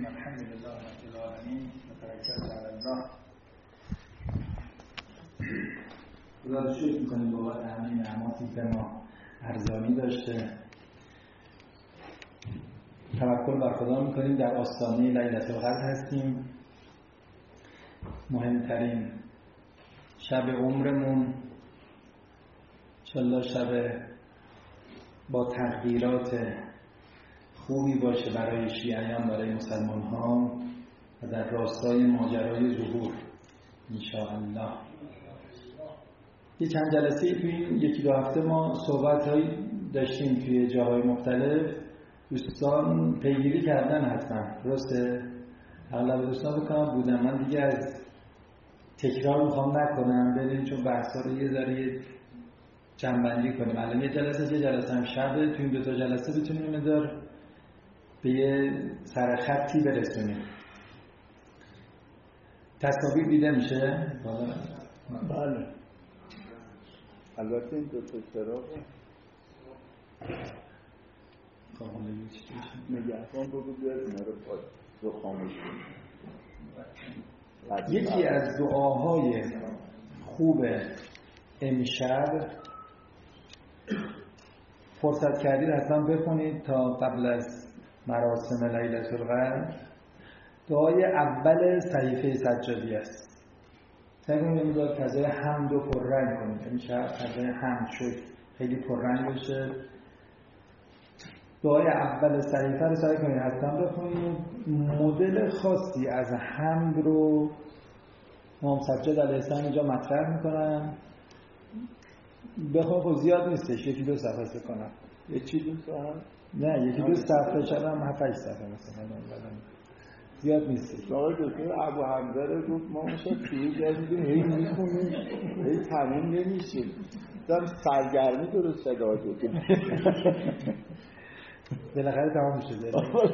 الرحیم الحمد لله رب العالمین و توکلنا علی الله. خدا رو شکر می‌کنیم بابت همه نعماتی که ما ارزانی داشته. توکل بر خدا می‌کنیم. در آستانه لیلة القدر هستیم. مهمترین شب عمرمون، انشالله شب با تغییرات خوبی باشه برای شیعیان، برای مسلمان ها و در راستای ماجرای ظهور انشاءالله. یه چند جلسه توی این یکی دو هفته ما صحبت‌هایی داشتیم توی جاهای مختلف. دوستان پیگیری کردن حتما، درسته؟ اغلب دوستان بکنم بودم، من دیگه از تکرار میخوام نکنم، بریم چون بحثا رو یه ذره جمع‌بندی کنیم. الان یه جلسه هم شبه، توی این دو تا جلسه بتونیم مدار به یه سرخطی برسونیم. تصاویر دیده میشه؟ بله. البته این دو تا چراغ نگهبان رو بیاریم رو پاک رو خاموش کنیم. یکی از دعاهای خوب امشب فرصت کردید حتما بخونید تا قبل از مراسم لیلة القدر. دعای اول صحیفه سجادی است. سعی کنید میذار فضای حمد رو پررنگ کنید. امشب فضای حمد شد خیلی پررنگ بشه. دعای اول صحیفه رو سعی کنید حتما بخونید. مدل خاصی از حمد رو امام سجاد علیه السلام اینجا مطرح میکنن. بخونید، زیاد نیستش، یکی دو صفحه کنم. یکی دو صفحه؟ نه، یکی دو صفحه شد هم 7-8 صفحه مثلا، زیاد نیستش. آقای دکتر ابو حمزه رو گفت ما مثلا توی جدیدیم هی میخونیم هی تموم نمیشیم، دارم سرگرمی درست شد آقای دکتر. بالاخره تمام شده.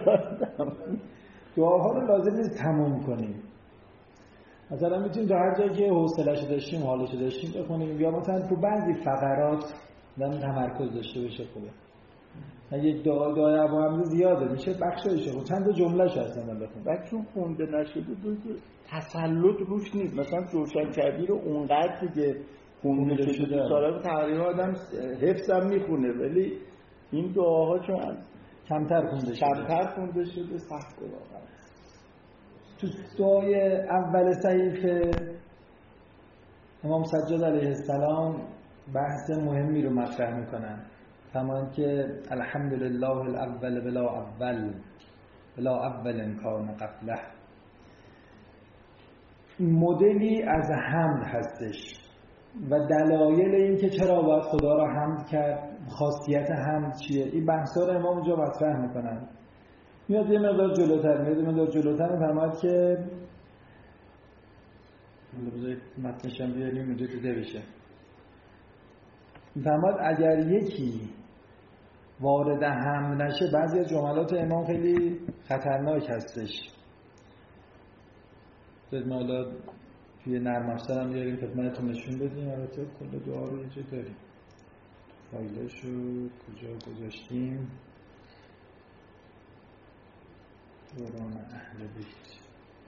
دعاها رو لازم نیست تموم کنیم. مثلا میتونیم در هر جایی که حوصله‌اش داشتیم، حالش داشتیم بخونیم، یا مثلا تو بعضی فقرات تمرکز داشته باشه خوبه. یک دعای ابو حمزه زیاده، میشه بخشایشه خب چند تا جمله‌اش اصلا بخونیم. بعد چون خونده نشده دوست تسلط روش نیست. مثلا روشن‌کبیر رو اونقدر دیگه خونده شده سالا تقریبا آدم حفظم میخونه، ولی این دعاها چون کمتر خونده شده سخته واقعا. تو دعای اول صحیفه امام سجاد علیه السلام بحث مهمی رو مطرح میکنن، تمام که الحمدلله الاول بلا اول کان قبله. مدلی از حمد هستش و دلایل این که چرا باید خدا را حمد کرد، خاصیت حمد چیه، این بحثا رو امام اونجا مطرح میکنن. میاد یه مقدار جلوتر میفرماید که بذارید متنش هم بیاریم اونجا دیده بشه. میفرماید اگر یکی وارد حمد نشه، بعضی از جملات امام خیلی خطرناک هستش. ما حالا توی نرم افزار هم بیاریم خدمتتون نشون بدیم. البته کل دعا رو اینجا داریم، فایلاشو کجا گذاشتیم. دوران اهل بیت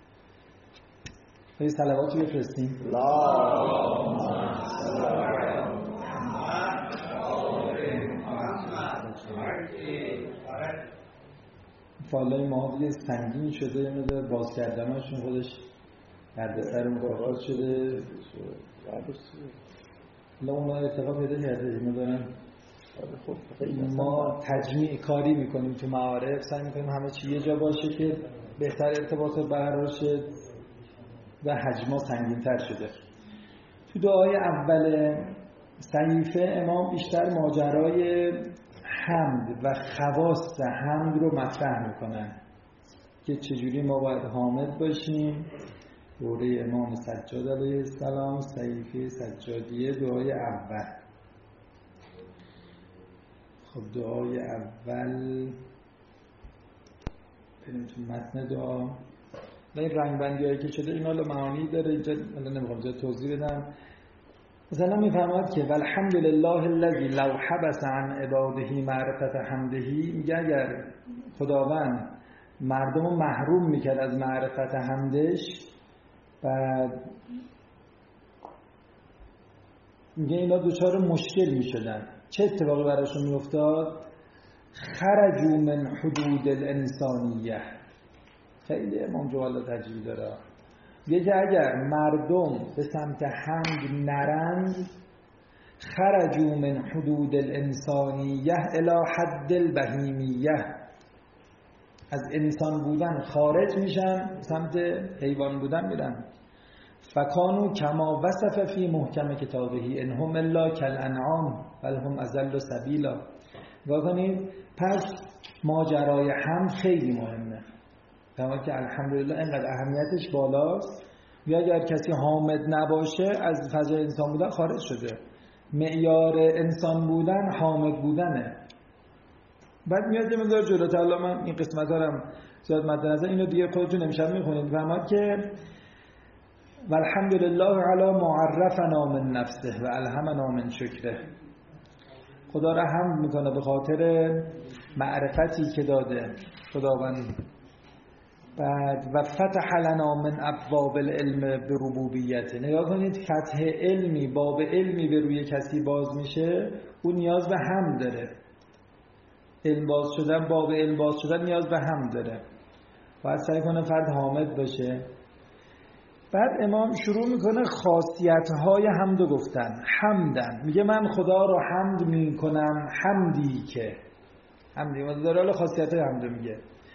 خیلی صلواتی بفرستیم. فایلای ما دیگه سنگین شده، یه مقدار باز کردناشون خودش دردسر مکافات شده. حالا اونا اتفاق پیدا کرده می‌دونن. ما تجمیع کاری میکنیم تو معارف، سعی میکنیم همه چی یه جا باشه که بهتر ارتباطات برقرار شه و حجم‌ها سنگین‌تر شده. تو دعای اول صحیفه امام بیشتر ماجرای حمد و خواص حمد رو مطرح میکنن که چجوری ما باید حامد باشیم. دوره امام سجاد علیه السلام، صحیفه سجادیه، دعای اول. خب دعای اول بریم تو متن دعا. این رنگبندی هایی که شده این حالا معانی داره، اینجا نمیخوام توضیح بدم. مثلا میفرماید که والحمدلله الذی لو حبس عن عباده معرفت حمده، میگه اگر خداوند مردم رو محروم میکرد از معرفت حمدش. بعد میگه اینا دوچار مشکل میشدن. چه اتفاقی براشون میافتاد؟ خرجوا من حدود الانسانیه. خیلی امام جواد تجلیل داره. میگه که اگر مردم به سمت حمد نرند، خرجوا من حدود الانسانیه الی حد البهیمیه، از انسان بودن خارج میشن، سمت حیوان بودن میرن. فکانوا کما وصف فی محکم کتابه انهم الا کالانعام بل هم اضل سبیلا. واکنید پس ماجرای حمد خیلی مهمه، کما که الحمدلله اینقدر اهمیتش بالاست. یا اگر کسی حامد نباشه از فضای انسان بودن خارج شده. معیار انسان بودن حامد بودنه. بعد میاد یه مقدار جلوتر، الان من این قسمت ها رو زیاد مد نظر، اینو دیگه خودتون امشب میخونید. فرمود که والحمدلله علی ما عرفنا من نفسه و الهمنا من شکره. خدا را حمد میکنه به خاطر معرفتی که داده خداوند. بعد و فتح لنا من ابواب العلم به ربوبیت. نگاه کنید، فتح علمی، باب علمی به روی کسی باز میشه، اون نیاز به حمد داره. علم باز شدن، باب علم باز شدن نیاز به حمد داره. باید سعی کنه فرد حامد باشه. بعد امام شروع میکنه خاصیت‌های حمد گفتن. حمدن، میگه من خدا رو حمد میکنم، حمدی که حمدی مدار خاصیت حمد میگه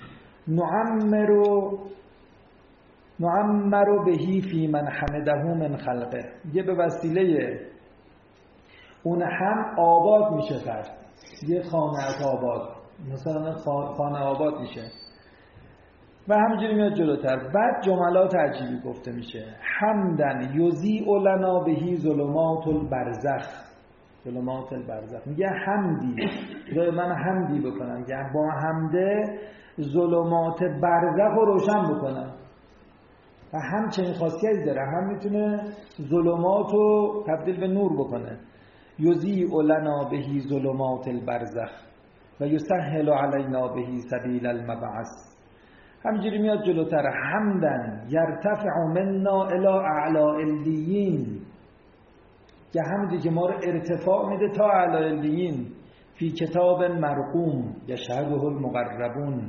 نعمر بهی فی من حمده من خلقه. یه به وسیله اون هم آباد میشه فرد. یه خانه آباد، مثلا خانه آباد میشه. و همینجوری میاد جلوتر. بعد جملات عجیبی گفته میشه. حمدن یضیء لنا بهی ظلمات البرزخ. ظلمات البرزخ میگه حمدی، من حمدی بکنم که با حمده ظلمات برزخ رو روشن بکنم. و همچنین خاصیتی داره، هم میتونه ظلمات رو تبدیل به نور بکنه. یضیء لنا بهی ظلمات البرزخ و یسهل علینا بهی سبیل المبعث. همینجوری میاد جلوتر. حمدن یرتفع منا الی اعلی علیین. که حمدی که ما رو ارتفاع میده تا اعلی علیین. فی کتاب مرقوم یشهده المقربون.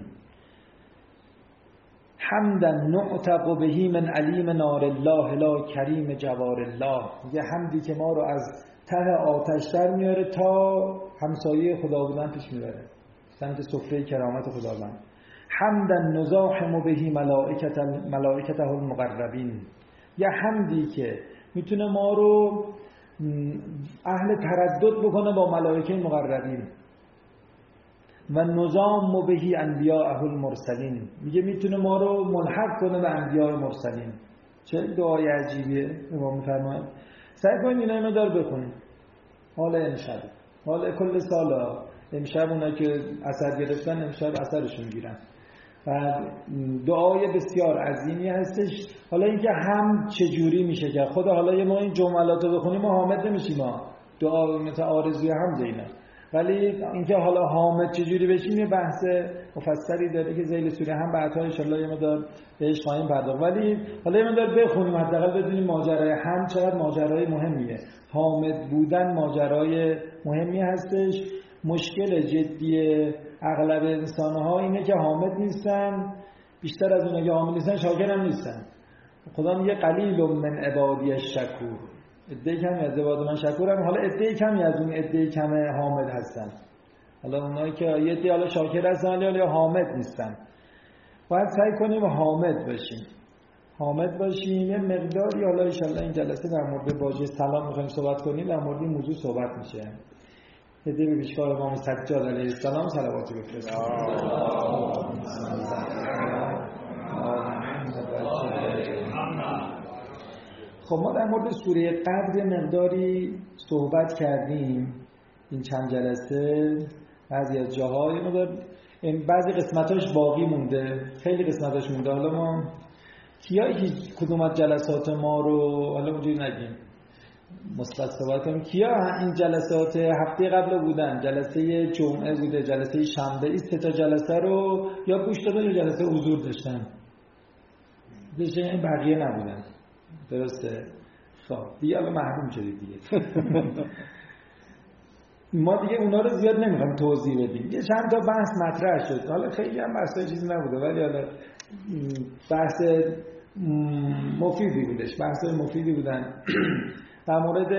حمدن نعتق بهی من علیم نار الله لا کریم جوار الله. یه حمدی که ما رو از ته آتش در میاره تا همسایه خداوند پیش میبره، سمت سفره کرامت خداوند. حمدن نزاحم بهی ملائکته المقربین. یه حمدی که میتونه ما رو اهل تردد بکنه با ملائکه مقربین. و نظام بهی انبیاء المرسلین. میگه میتونه ما رو ملحق کنه به انبیاء مرسلین. چه دعای عجیبیه امام میفرماید. سعی کنید اینا اینو دار بخونید. حال امشب، حال کل سال امشب اونا که اثر گرفتن امشب اثرشون میگیرن. و دعای بسیار عظیمی هستش. حالا اینکه هم چجوری میشه که خدا، حالا ما این جملات رو بخونیم ما حامد نمیشیم، ما دعا مثل آرزوی حمد اینا. ولی اینکه حالا حامد چجوری بشیم یه بحث مفصلی داره که ذیل سوره هم بعدها ان شاءالله یه مقدار بهش خواهیم پرداخت. ولی حالا یه مقدار بخونیم حداقل بدونیم ماجرای هم چقدر ماجرای مهمیه. حامد بودن ماجرای مهمی هستش. مشکل جدی اغلب انسان‌ها اینه که حامد نیستن، بیشتر از اونها که حامد نیستن شاکر هم نیستن. خدا میگه قلیل من عبادی الشکور. عده کمی از عباد من شکورن. حالا عده کمی از اون عده کم حامد هستن. حالا اونایی که یه عده حالا شاکر هستن ولی حامد نیستن. باید سعی کنیم حامد باشیم. حامد باشیم. یه مقداری حالا ان شاءالله این جلسه در مورد واژه سلام می‌خوایم صحبت کنیم. در مورد این موضوع صحبت میشه. عده به پیشکار امام سجاد علیه السلام صلواتی بفرستیم. خب ما در مورد سوره قدر مقداری صحبت کردیم این چند جلسه. بعضی از جاهای بعضی قسمتاش باقی مونده، خیلی قسمتاش مونده. حالا ما کدوم از جلسات ما رو حالا اونجوری نگیم، مثبت صحبت کنیم. کیا این جلسات هفته قبل بودن؟ جلسه جمعه بوده، جلسه شنبه. این 3 تا جلسه رو یا گوش دادن یا جلسه حضور داشتن. این بقیه نبودن. درسته؟ خب دیگه الان محروم شدید دیگه. ما دیگه اونا رو زیاد نمیخوایم توضیح بدیم. یه چند تا بحث مطرح شد. حالا خیلی هم بحثای چیزی نبوده ولی حالا بحث مفیدی بودش. بحثای مفیدی بودن. در مورد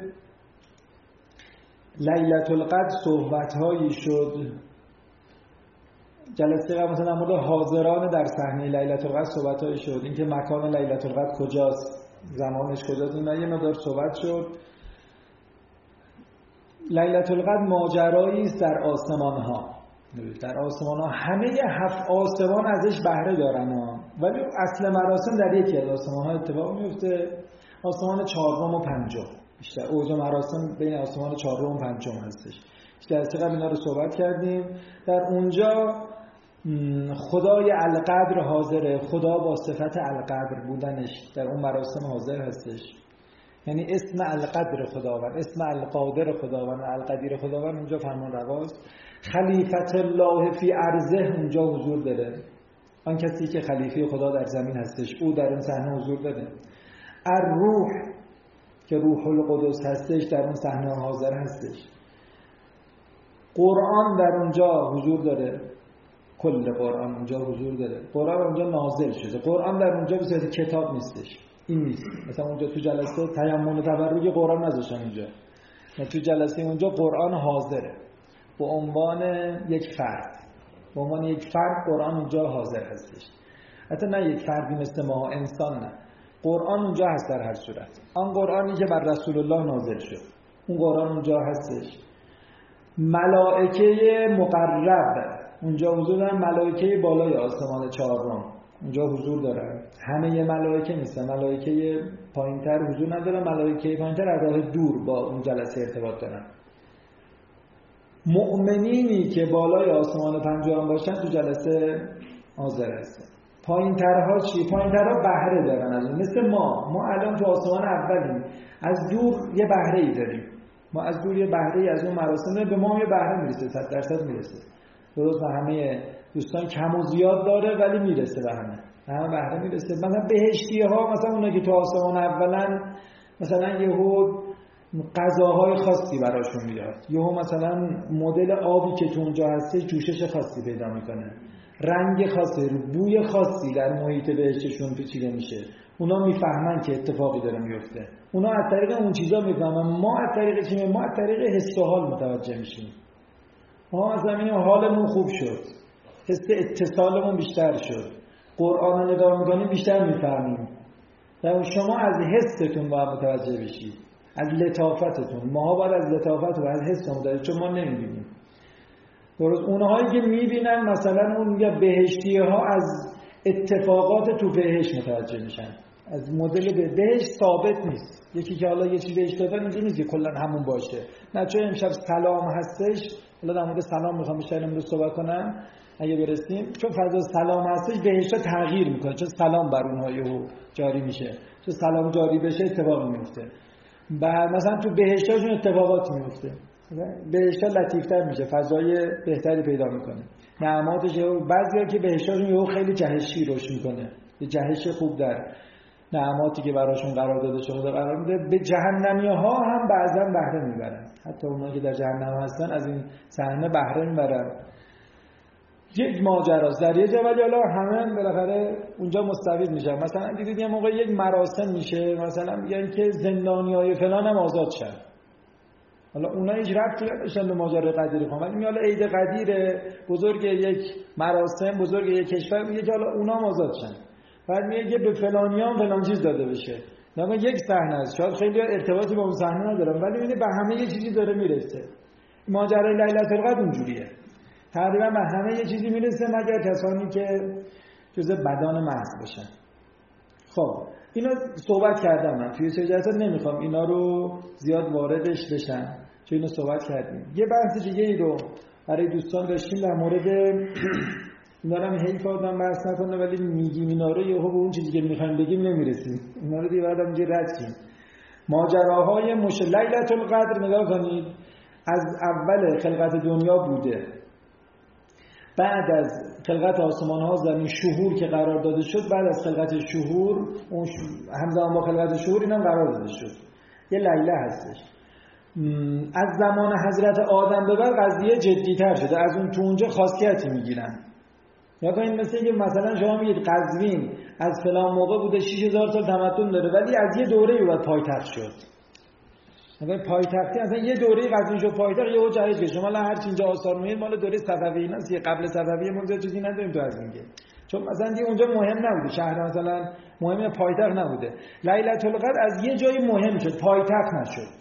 لیلة القدر صحبت‌هایی شد. جلسه قبل مثلا در مورد حاضران در صحنه لیلة القدر صحبت‌هایی شد. اینکه مکان لیلة القدر کجاست، زمانش کجاست، اینا یه مقدار صحبت شد. لیلة القدر ماجرایی است در آسمان‌ها. در آسمان‌ها همه 7 آسمان ازش بهره دارن ولی اصل مراسم در یکی از آسمان‌ها اتفاق میفته، آسمان 4 و 5. بیشتر اوج مراسم بین آسمان 4 و 5 هستش. در قبل اینا رو صحبت کردیم. در اونجا خدای القدر حاضره، خدا با صفت القدر بودنش در اون مراسم حاضر هستش. یعنی اسم القدر خداوند، اسم القادر خداوند، القدیر خداوند اونجا فرمان رواست. خلیفت الله فی ارضه اونجا حضور داره، آن کسی که خلیفه خدا در زمین هستش او در اون صحنه حضور داره. الروح که روح القدس هستش در اون صحنه حاضر هستش. قرآن در اونجا حضور داره، کل قرآن اونجا حضور داره. قرآن اونجا نازل شده. قرآن در اونجا به صورت کتاب نیستش، این نیست. مثلا اونجا تو جلسه تیمم و تبرک قرآن نذاشتن اونجا. تو جلسه اونجا قرآن حاضره به عنوان یک فرد. به عنوان یک فرد قرآن اونجا حاضر هستش. حتی نه یک فردی مثل ما انسان، نه. قرآن اونجا هست در هر صورت. آن قرآنی که بر رسول الله نازل شد اون قرآن اونجا هستش. ملائکه مقرب اونجا حضور دارن. ملائکه بالای آسمان 4 اونجا حضور دارن. همه ملائکه نیستن، ملائکه پایینتر حضور ندارن. ملائکه پایینتر از راه دور با اون جلسه ارتباط دارن. مؤمنینی که بالای آسمان 5 باشن تو جلسه حاضر هستن. پایینترها چی؟ پایینترها بهره دارن از اون. مثل ما الان تو آسمان اولیم، از دور یه بهره ای داریم. ما از دور یه بهره ای از اون مراسم به ما یه بهره میرسه، 100% میرسه. درست به همه دوستان کم و زیاد داره ولی میرسه به همه بهره میرسه. مثلا بهشتی‌ها مثلا اونا که تو آسمان اولن مثلا یهو غذاهای خاصی براشون میاد، یهو مثلا مدل آبی که تو اونجا هسته جوشش خاصی پیدا میکنه، رنگ خاصی، بوی خاصی در محیط بهشتشون پیچیده میشه. اونا میفهمن که اتفاقی داره میفته. اونا از طریق اون چیزا میفهمن. ما از طریق چی؟ ما از طریق حس و حال متوجه میشیم. ما از زمین حالمون خوب شد، حس اتصالمون بیشتر شد، قرآن رو نگاه میکنیم بیشتر میفهمیم. شما از حستون باید متوجه بشید، از لطافتتون. ما باید از لطافت و از حسمون داریم چون ما نمیبینیم. درست اونهایی که میبینن مثلا اون یا بهشتی ها از اتفاقات تو بهشت متوجه میشن. از مدل بهشت ثابت نیست. یکی که حالا یه چیزی بهش دادن اینجوری نیست که کلا همون باشه. نه چون امشب سلام هستش، حالا در مورد سلام میخوام بیشتر امروز صحبت کنم اگه برسیم. چون فضا سلام هستش بهشت تغییر میکنه، چون سلام بر اونها یهو جاری میشه. چون سلام جاری بشه اتفاق میفته. بعد مثلا تو بهشتاشون اتفاقات میفته، بهشت لطیفتر میشه، فضای بهتری پیدا میکنه. نعماتش بعضیا که بهشتاشون یهو خیلی جهشی روش میکنه، یه جهش خوب در نعماتی که براشون قرار داده شده قرار میده. به جهنمی‌ها هم بعضا بهره میبرن. حتی اونایی که در جهنم هستن از این صحنه بهره میبرن. یک ماجراست در یه جا، ولی حالا همه بالاخره اونجا مستفید میشن. مثلا دیدید یه موقع یک مراسم میشه، مثلا میگن که زندانیای فلان هم آزاد شن. حالا اونا هیچ ربطی نداشتن به ماجرای قدیر خان، ولی حالا عید قدیر بزرگ یک مراسم، بزرگ یک کشور، میگه که حالا اونا هم آزاد شن. بعد میگه به فلانیان فلان چیز داده بشه. نما یک صحنه است، شاید خیلی ارتباطی با اون صحنه ندارن ولی میگه به همه یه چیزی داره میرسه. ماجرای لیلة القدر اونجوریه. تقریبا به همه یه چیزی میرسه مگر کسانی که جزء بدان محض باشن. خب اینا صحبت کردم، من توی سجادت نمیخوام اینا رو زیاد واردش بشم چون اینو صحبت کردیم. یه بحث دیگه رو برای دوستان داشتیم در مورد اینا رو هم حیف آدم بحث نکنه ولی میگیم اینا رو یهو به اون چیزی که میخوایم بگیم نمیرسیم. اینا رو دیگه بعد هم رد کنیم. ماجراهای لیلة القدر نگاه کنید، از اول خلقت دنیا بوده، بعد از خلقت آسمان ها زمین شهور که قرار داده شد، بعد از خلقت شهور همزمان با خلقت شهور اینم قرار داده شد، یه لیله هستش. از زمان حضرت آدم به بعد قضیه جدی‌تر شده، از اون تو اونجا خاصیتی میگیرن. یا کنید مثل اینکه مثلا شما میگید قزوین از فلان موقع بوده 6000 سال تمدن داره، ولی از یه دوره‌ای بعد پایتخت شد. مثلا پایتختی اصلا یه دوره قزوین شد پایتخت، یهو جدید که شما هر چی اینجا آثار می‌بینید مال دوره صفوی اینا، قبل صفوی ما چیزی نداریم تو از میگه، چون مثلا دیگه اونجا مهم نبوده، شهر مثلا مهم پایتخت نبوده. لیلة القدر از یه جایی مهم شد، پایتخت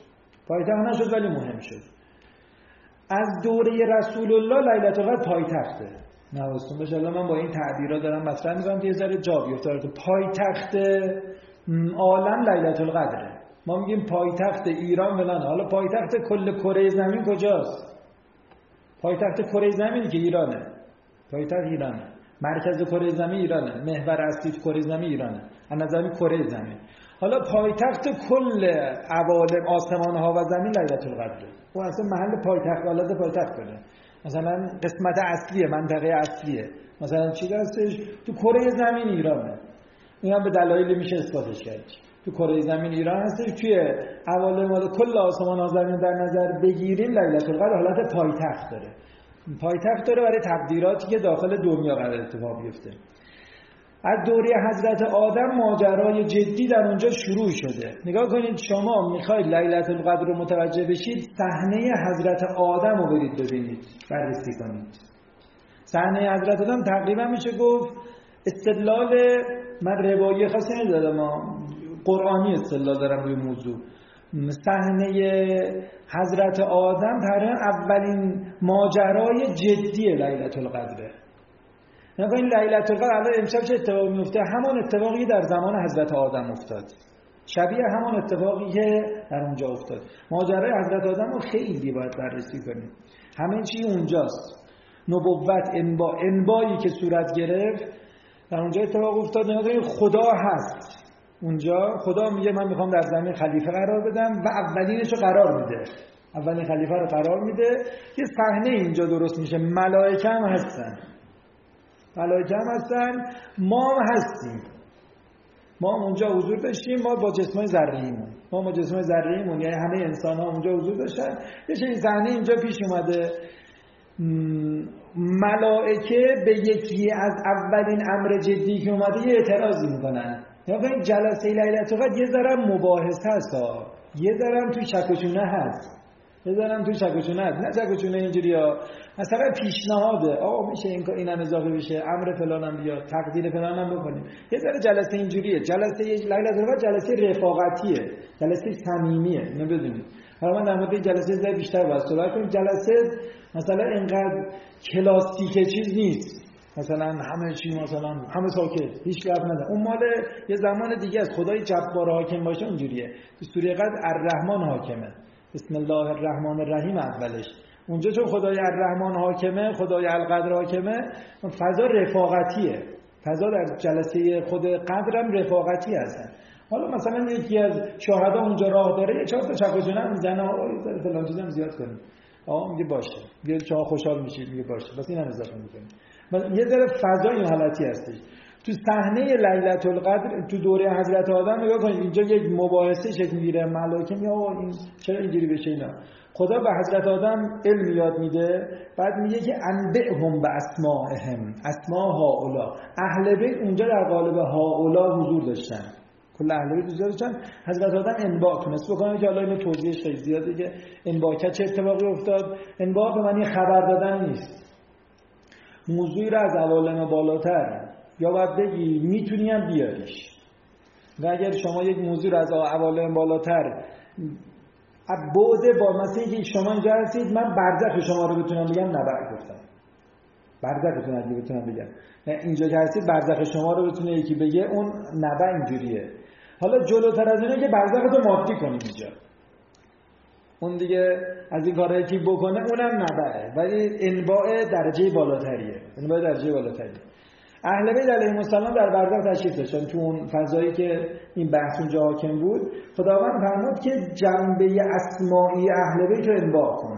نشد ولی مهم شد. از دوره رسول الله لیلة القدر پایتخته. نوستون باشه، الان من با این تعبیرا دارم مطرح می‌کنم که یه ذره جا بیفته. پایتخت عالم لیلة القدره. ما میگیم پایتخت ایران فلان، حالا پایتخت کل کره زمین کجاست؟ پایتخت کره زمین که ایرانه، پایتخت ایرانه، مرکز کره زمین ایرانه، محور اصلی کره زمین ایرانه، از نظر کره زمین. حالا پایتخت کل عوالم آسمان ها و زمین لیلة القدره. اون اصلا محل پایتخت ولادت پایتخت کنه، مثلا قسمت اصلیه، منطقه اصلیه، مثلا چی هستش تو کره زمین ایرانه. اینا به دلایلی میشه اثباتش کرد. تو کره زمین ایران هستش، توی عوالم کل آسمان ها زمین در نظر بگیریم لیلة القدر حالت پایتخت داره. پایتخت داره برای تقدیراتی که داخل دنیا قرار اتفاق بیفته. از دوره حضرت آدم ماجرای جدی در اونجا شروع شده. نگاه کنید، شما میخواید لیلة القدر رو متوجه بشید، صحنه حضرت آدم رو برید ببینید، بررسی کنید. صحنه حضرت آدم تقریبا میشه گفت استدلال، من روایی خاصی ندارم، قرآنی استدلال دارم روی موضوع. صحنه حضرت آدم تقریبا اولین ماجرای جدی لیلة القدره. نگاه این لیلة القدر الان امشب چه اتفاقی میفته؟ همان اتفاقی در زمان حضرت آدم افتاد، شبیه همان اتفاقی که در اونجا افتاد. ماجرای حضرت آدم رو خیلی باید بررسی کنیم، همه چی اونجاست. نبوت، انبایی که صورت گرفت در اونجا اتفاق افتاد. نگاه خدا هست اونجا، خدا میگه من میخوام در زمین خلیفه قرار بدم و اولینشو قرار میده، اولین خلیفه رو قرار میده. یه صحنه اینجا درست میشه، ملائکه هم هستن، ما هم هستیم، ما اونجا حضور داشتیم، ما با جسمای ذره‌ایمون، یعنی همه انسان ها اونجا حضور داشتن. یه این صحنه اینجا پیش اومده، ملائکه به یکی از اولین امر جدی که اومده یه اعتراضی میکنن. یعنی این جلسه لیلة القدر یه ذره مباحثه است، یه ذره تو شک و چونه هست، نه شک و چونه اینجوریه، مثلا پیشنهاده آقا میشه اینم اضافه بشه، امر فلانم بیاد، تقدیر فلانم بکنیم. یه ذره جلسه اینجوریه. جلسه لیلة القدر جلسه رفاقتیه، جلسه صمیمیه. اینو بدونید. حالا من در مورد جلسه ذره بیشتر باید صحبت کنیم. جلسه مثلا اینقدر کلاسیک چیز نیست، مثلا همه چی مثلا همه ساکت، هیچ حرف نزنه. اون مال یه زمان دیگه است. خدای جبار حاکم باشه اونجوریه. تو سوره قدر الرحمن حاکمه، بسم الله الرحمن الرحیم اولش. اونجا چون خدای الرحمن حاکمه، خدای القدر حاکمه، فضا رفاقتیه. فضا در جلسه خود قدرم رفاقتی هستن. حالا مثلا یکی از شهدا اونجا راه داره، یه چهار تا چکوچونه میزنه، آقا فلان چیزام زیاد کنیم. آقا میگه باشه، میگه شما خوشحال میشید، میگه باشه، بس اینم اضافه میکنیم. یه ذره فضا این حالتی هستش. تو صحنه لیلة القدر تو دوره حضرت آدم نگاه کنید، اینجا یک مباحثه شکل میگیره. ملائکه میگه آقا این چرا اینجوری بشه اینا. خدا به حضرت آدم علم یاد میده، بعد میگه که انبئهم باسمائهم، اسماء هؤلاء. اهل بیت اونجا در قالب هؤلاء حضور داشتن، کل اهل بیت حضور داشتن. حضرت آدم انباء تونست بکنه که حالا اینو توضیحش خیلی زیاده که انباء چه اتفاقی افتاد. انباء به معنی خبر دادن نیست. موضوعی را از عوالم بالاتر یا باید بگی میتونی هم بیاریش، و اگر شما یک موضوع را از عوالم بالاتر بعد با مثلا اینکه شما اینجا هستید، من برزخ شما رو بتونم بگم، نبرد گفتم برزختون اگه بتونم بگم، اینجا که هستید برزخ شما رو بتونه یکی بگه، اون نبع اینجوریه. حالا جلوتر از اینه که برزخ رو مادی کنیم اینجا، اون دیگه از این کارهایی که بکنه اونم نبعه، ولی انباء درجه بالاتریه، انباء درجه بالاتریه. اهل بیت علیهم السلام در برزخ تشریف داشتن. تو اون فضایی که این بحث اونجا حاکم بود، خداوند فرمود که جنبه اسمائی اهل بیت رو انباء کن.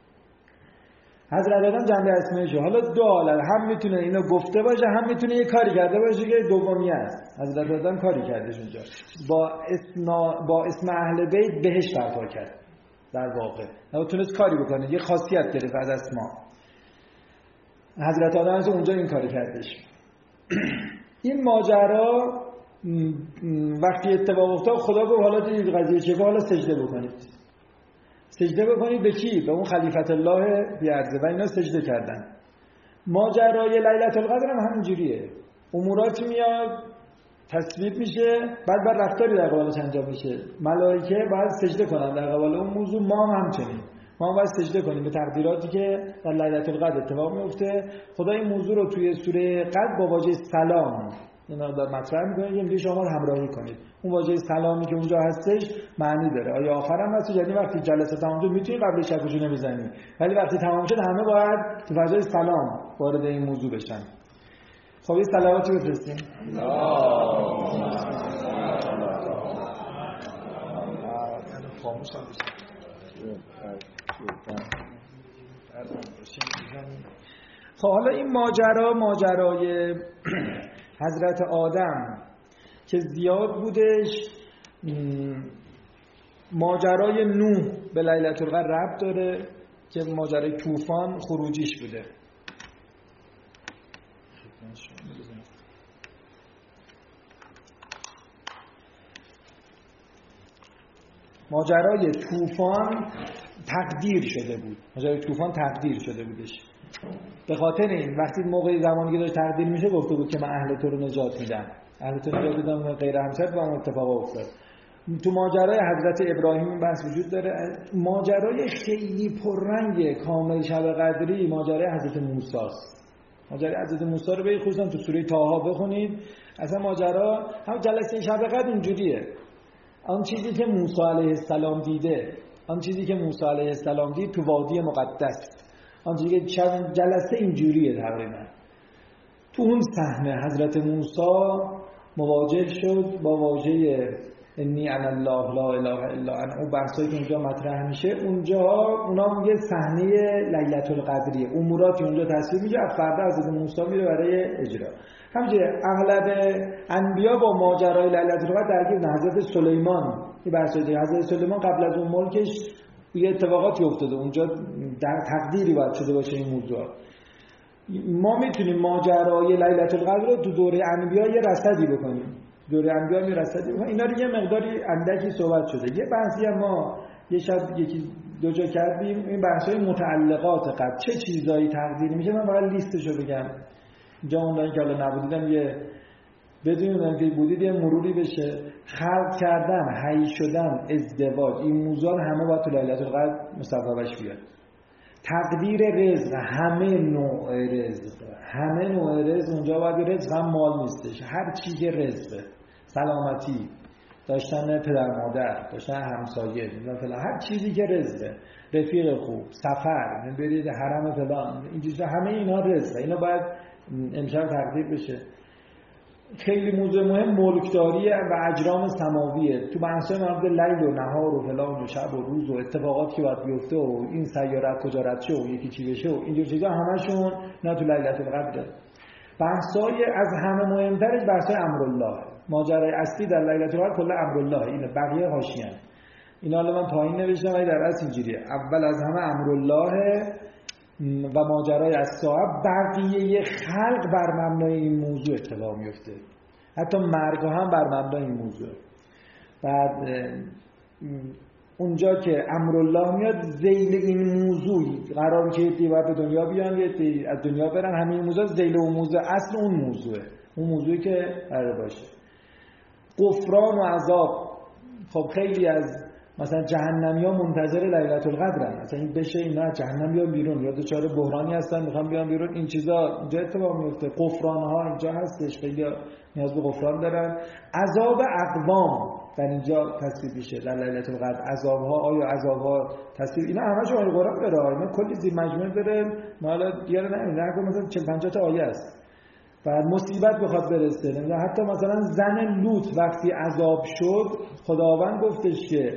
حضرت آدم جنبه اسمائی، حالا دو حالت، هم میتونه اینو گفته باشه، هم میتونه یه کاری کرده باشه که دومی است. حضرت آدم کاری کرده اونجا، با اسم اهل بیت بهش برپا کرد. در واقع نتونست کاری بکنه، یه خاصیت گرفت از اسما. حضرت آدم از اونجا این کاری کردش. این ماجرا وقتی اتفاق افتاد، خدا گفت حالا دید قضیه چه، حالا سجده بکنید. سجده بکنید به کی؟ به اون خلیفت الله بیارزه. و اینا سجده کردن. ماجرای لیلة القدر هم همینجوریه. اموراتی میاد، تصویب میشه، بعد رفتاری در قبالش انجام میشه. ملائکه باید سجده کنن در قبال اون موضوع. ما هم همچنین، ما هم باید سجده کنیم به تقدیراتی که در لیلة القدر اتفاق میفته. خدا این موضوع رو توی سوره قدر با واژه سلام اینا رو مطرح میکنه، یعنی شما همراهی کنید. اون واژه سلامی که اونجا هستش معنی داره. آیا آخر هم هست؟ یعنی وقتی جلسه تمام شد میتونی قبل شب وجو نمیزنی، ولی وقتی تمام شد همه باید تو فضای سلام وارد این موضوع بشن. خب یه صلواتی بفرستیم. خب حالا این ماجرای حضرت آدم که زیاد بودش، ماجرای نوح به لیلة القدر ربط داره که ماجرای طوفان خروجیش بوده. ماجرای طوفان تقدیر شده بود. ماجرای طوفان تقدیر شده بودش. به خاطر این وقتی موقع زمانی که داشت تقدیر میشه گفته بود که من اهل تو رو نجات میدم. اهل تو نجات میدم غیر همسر و اون اتفاق افتاد. تو ماجرای حضرت ابراهیم این بحث وجود داره. ماجرای خیلی پررنگ کامل شب قدری ماجرای حضرت موسی است. ماجرای حضرت موسی رو به خصوصا تو سوره طه بخونید. اصلا ماجرا هم جلسه شب قدر اینجوریه. آن چیزی که موسی علیه السلام دیده، آن چیزی که موسی علیه السلام دید تو وادی مقدس، آن چیزی که جلسه اینجوریه تقریبا. تو اون صحنه حضرت موسی مواجه شد با واژه انی انا الله لا اله الا انا. اون بحثایی که اونجا مطرح میشه، اونجا اونا میگه صحنه لیلة القدریه، اموراتی اونجا تصویر میشه، فردا حضرت موسی میره برای اجرا. همینجوری اغلب انبیا با ماجرای لیلة القدر درگیر. حضرت سلیمان این بحثای دیگه، حضرت سلیمان قبل از اون ملکش یه اتفاقاتی افتاده اونجا، در تقدیری باید شده باشه این موضوع. ما میتونیم ماجرای لیلة القدر رو تو دوره انبیا یه رصدی بکنیم. دوره انبیا یه رصدی بکنیم. اینا رو یه مقداری اندکی صحبت شده. یه بحثی هم ما یه شب یکی دو جا کردیم، این بحث‌های متعلقات قدر چه چیزایی تقدیر میشه. من فقط لیستشو بگم. اینجا اونایی که حالا نبودیدم یه بدونم که بودید یه مروری بشه. خلق کردن، حی شدن، ازدواج، این موضوع همه باید تو لیلة القدر مصوبش بیاد. تقدیر رزق، همه نوع رزق اونجا باید. رزق هم مال نیستش، هر چی که رزقه، سلامتی، داشتن پدر مادر، داشتن همسایه، مثلا هر چیزی که رزقه، رفیق خوب، سفر، برید حرم فلان، این چیزا همه اینا رزقه. اینا باید امشب تقدیر بشه. خیلی موضوع مهم ملکداریه و اجرام سماویه. تو بحث‌های مربوط لیل و نهار و فلان و شب و روز و اتفاقاتی که باید بیفته و این سیاره کجا رد شه و یکی چی بشه و اینجور چیزا همشون نه تو لیلة القدر. بحث‌های از همه مهمترش بحث‌های امرالله. ماجرای اصلی در لیلة القدر کلا امرالله. اینه، بقیه حاشیه‌ان. اینا الان من پایین نوشتم ولی در اصل اینجوریه. اول از همه امرالله و ماجرای الساعه. بقیه خلق بر مبنای این موضوع اتفاق میفته، حتی مرگ هم بر مبنای این موضوع. بعد اونجا که امرالله میاد ذیل این موضوع قرار که دیوار به دنیا بیان یه از دنیا برن، همین موضوع ذیل و موضوع اصل اون موضوعه، اون موضوعی که قرار باشه. غفران و عذاب. خب خیلی از مثلا جهنمی‌ها منتظر لیلة القدرن، مثلا این بشه اینا جهنم بیان بیرون یا دچار بحرانی هستن میخوان بیان بیرون، این چیزا اینجا اتفاق میفته. غفران‌ها اینجا هستش، خیلی نیاز به غفران دارن. عذاب اقوام در اینجا تصویر میشه در لیلة القدر. عذاب‌ها، آیا عذاب‌ها تصویر، اینا همش آیه قرآن داره، اینا کلی زیر مجموعه داره. ما حالا دیگه نمی‌دونم، مثلا 40-50 تا آیه است. بعد مصیبت بخواد برسه. حتی مثلا زن لوط وقتی عذاب شد خداوند گفتش که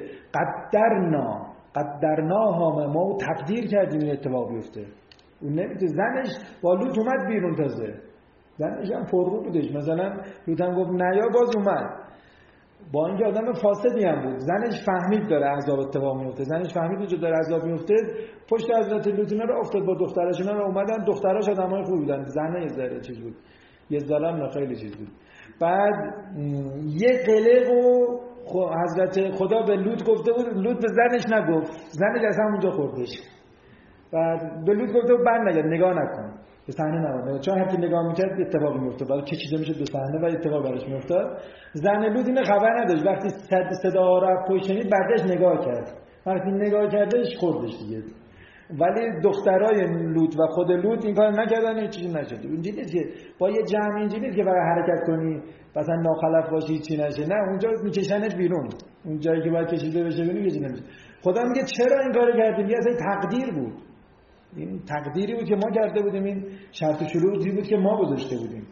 قدرناها، ما تقدیر کردیم این اتفاق بیفته. اون نمیتونه. زنش با لوط اومد بیرون، تازه زنش هم پررو بودش. مثلا لوط هم گفت نه یا باز اومد، با اینکه آدم فاسدی هم بود. زنش فهمید داره عذاب اتفاق میفته، زنش فهمید اونجا داره عذاب میفته، پشت حضرت لوط رو افتاد با دخترش رو اومدن. دختراش آدمای خوبی بودن، زنه یه ذره چیز بود، یه ذره نه خیلی چیز بود. بعد یه قلق و حضرت خدا به لوط گفته بود، لوط به زنش نگفت، زنش از همونجا خوردش. بعد به لوط گفته بود برنگرد، نگاه نکن، به صحنه نگاه، چون هر کی نگاه میکرد اتفاقی میافتاد، بعد کشیده میشد به صحنه و اتفاق براش میافتاد. زن لوط اینو خبر نداشت. وقتی صدا رفت پشت شنید، بعدش نگاه کرد، وقتی نگاه کردش خوردش دیگه. ولی دخترای لوط و خود لوط این کار نکردن، هیچ چیزی نشد. اینجوریه که با یه جمع اینجوریه که برای حرکت کنی مثلا ناخلف باشی چی نشه، نه اونجا میکشنت بیرون، اون جایی که باید کشیده بشه بیرون کشیده نمیشه. خدا میگه چرا این کارو کردیم؟ یه تقدیر بود، این تقدیری بود که ما کرده بودیم، این شرط و شروطی بود که ما گذاشته بودیم.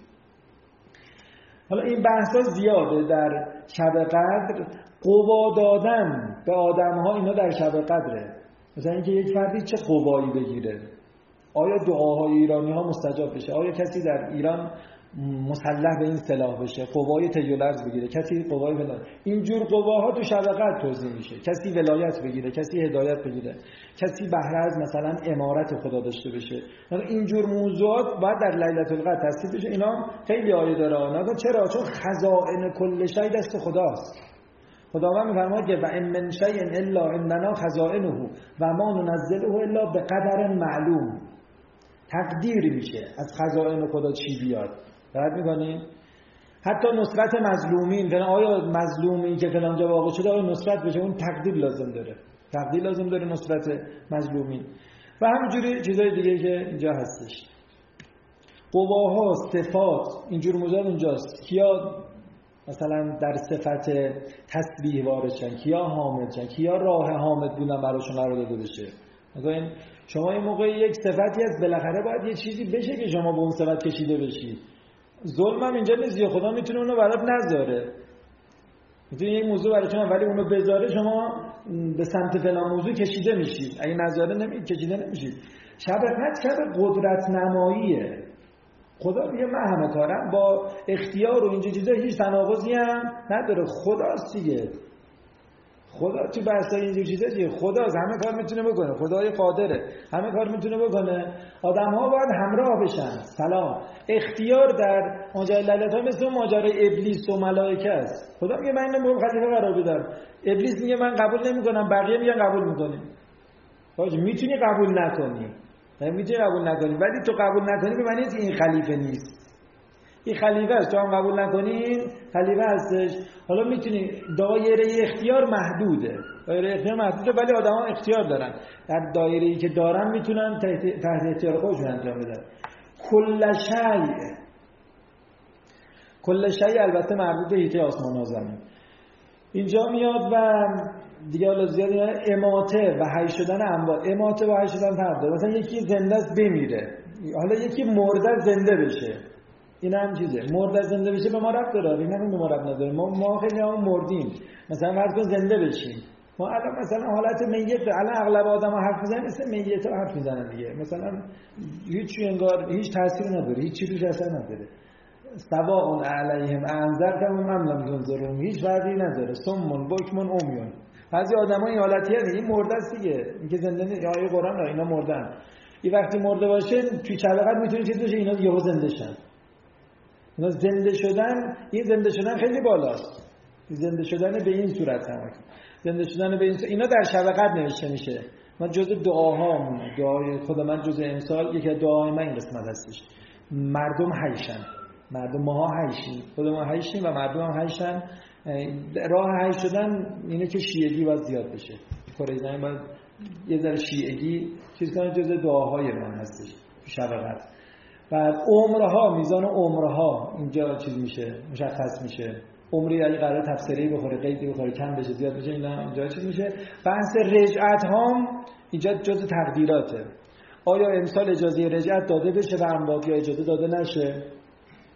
حالا این بحثا زیاده در شب قدر. قوا دادن به آدم‌ها اینا در شب قدره. مثلا اینکه یک فردی چه قوایی بگیره، آیا دعاهای ایرانی‌ها مستجاب بشه، آیا کسی در ایران مسلح به این سلاح بشه، قوای تیولرز بگیره، کسی قوای فلان. اینجور قواها تو شب قدر توزیع میشه. کسی ولایت بگیره، کسی هدایت بگیره، کسی بهره از مثلا امارت خدا داشته بشه. اینجور موضوعات باید در لیلة القدر تصدیق بشه. اینا خیلی آیه داره. نگاه چرا؟ چون خزائن کل شی دست خداست. خداوند می‌فرماید که و ان من شیء الا عندنا خزائنه و ما ننزله الا بقدر معلوم. تقدیر میشه از خزائن خدا چی بیاد. درک می‌کنید؟ حتی نصرت مظلومین، یعنی آیا مظلومی که فلانجا واقع شده آیا نصرت بشه، اون تقدیر لازم داره. تقدیر لازم داره نصرت مظلومین. و همینجوری چیزای دیگه که اینجا هستش. قواها، صفات، اینجور موضوعات اینجاست. کیا مثلا در صفت تسبیح وارد شدن، کیا حامد شدن، کیا راه حامد بودن براشون قرار داده بشه. مثلا شما یه موقع یک صفتی هست، بالاخره باید یه چیزی بشه که شما به اون صفت کشیده بشید. ظلم هم اینجا نیست، خدا میتونه اونو برات نذاره، میتونه یک موضوع براتون ولی اونو بذاره شما به سمت فلان موضوع کشیده میشید، اگه نذاره کشیده نمیشید. شب قدر شب قدرت نماییه. خدا میگه من همه کارم، با اختیار و اینجا چیزا هیچ تناقضی هم نداره. خداست دیگه، خدا تو بحثای اینجور چیزا دیگه خداست، همه کار میتونه بکنه، خدای قادره، همه کار میتونه بکنه. آدم‌ها باید همراه بشن. سلام. اختیار در ماجرای لعنت‌ها مثل ماجرای ابلیس و ملائکه است. خدا میگه من اینو خلیفه قرار بدم، ابلیس میگه من قبول نمی‌کنم، بقیه میگن قبول می‌کنیم. باشه میتونی قبول نکنی، میتونی قبول نکنی، ولی تو قبول نکنی به معنی اینکه این خلیفه نیست. این خلیفه است، تو هم قبول نکنی خلیفه هستش. حالا میتونی، دایره اختیار محدوده، دایره اختیار محدوده، ولی آدما اختیار دارن، در دایره‌ای که دارن میتونن تحت اختیار خودشون انجام بدن. کل شیء البته مربوط به هیته آسمان و زمین اینجا میاد. و دیگه حالا زیادی اماته و حی شدن اموات. اماته و حی شدن فرق داره. مثلا یکی زنده است بمیره، حالا یکی مرده زنده بشه، این هم چیزه. مرده زنده بشه به ما ربط داره، این هم به ما ربط نداره. ما خیلی هم مردیم، مثلا فرض کن زنده بشیم. ما الان مثلا حالت میت، الان اغلب آدم‌ها حرف میزنن مثل میت حرف میزنن دیگه، مثلا هیچ انگار هیچ تأثیری نداره، هیچ چیزی روش اثر نداره. سواء علیهم انذرتهم ام لم تنذرهم، هیچ فرقی نداره. صم بکم عمیون. بعضی آدم‌ها این حالتیه، این مرده است دیگه، اینکه زنده نیست. آیه قرآن داره اینا مردن. این وقتی مرده باشه توی چلقت میتونه چیز بشه، اینا یهو زنده شن. اینا زنده شدن، این زنده شدن خیلی بالاست. زنده شدن به این صورت هم، زنده شدن به این صورت. اینا در شب قدر نوشته میشه. من جزء دعاهامون، دعای خدا من جزء امسال یکی از دعاهای من این قسمت هستش. مردم حیشن، مردم ما حیشیم، خود ما حیشیم و مردم هم حیشن. راه حی شدن اینه که شیعگی باید زیاد بشه. کره زمین باید یه ذره شیعگی چیز کنه، جزء دعاهای من هستش شب قدر. بعد عمرها، میزان عمرها اینجا چیز میشه، مشخص میشه. عمری اگه قرار تفسیری بخوره، قیدی بخوره، کم بشه، زیاد بشه، اینا اینجا چیز میشه. بحث رجعت هم اینجا جزء تقدیراته. آیا امسال اجازه رجعت داده بشه به اموات یا اجازه داده نشه؟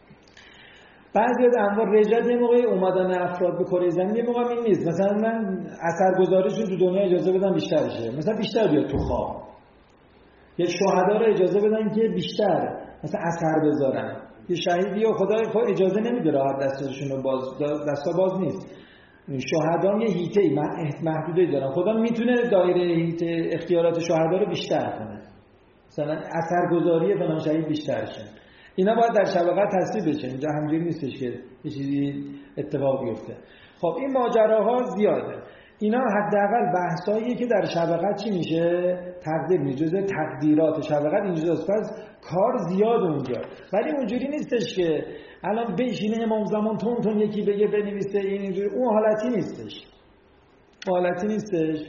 بعضی از انواع رجال یه موقعی اومدن افراد به کره زمین یه موقع این نیست، مثلا من اثرگذاریشون تو دنیا اجازه بدم بیشتر بشه، مثلا بیشتر بیاد تو خواب. یه شهدا رو اجازه بدن که بیشتر مثلا اثر بذارن. یه شهیدی و خدای اجازه نمیده راحت دستشون رو دستا باز نیست. شهدا یه هیته محدودی دارن، خدا میتونه دایره هیته اختیارات شهدا رو بیشتر کنه، مثلا اثرگذاری فلان شهید بیشتر شه. اینا باید در شبقت تصویب بشه، اینجا همینجوری نیستش که یه چیزی اتفاق بیفته. خب این ماجراها زیاده. اینا حداقل بحثاییه که در شبقت چی میشه؟ تقدیر میشه، جزء تقدیرات شبقت اینجاست. پس کار زیاد اونجا، ولی اونجوری نیستش که الان بشینه امام زمان تون یکی بگه بنویسه اینجوری، اون حالتی نیستش. حالتی نیستش.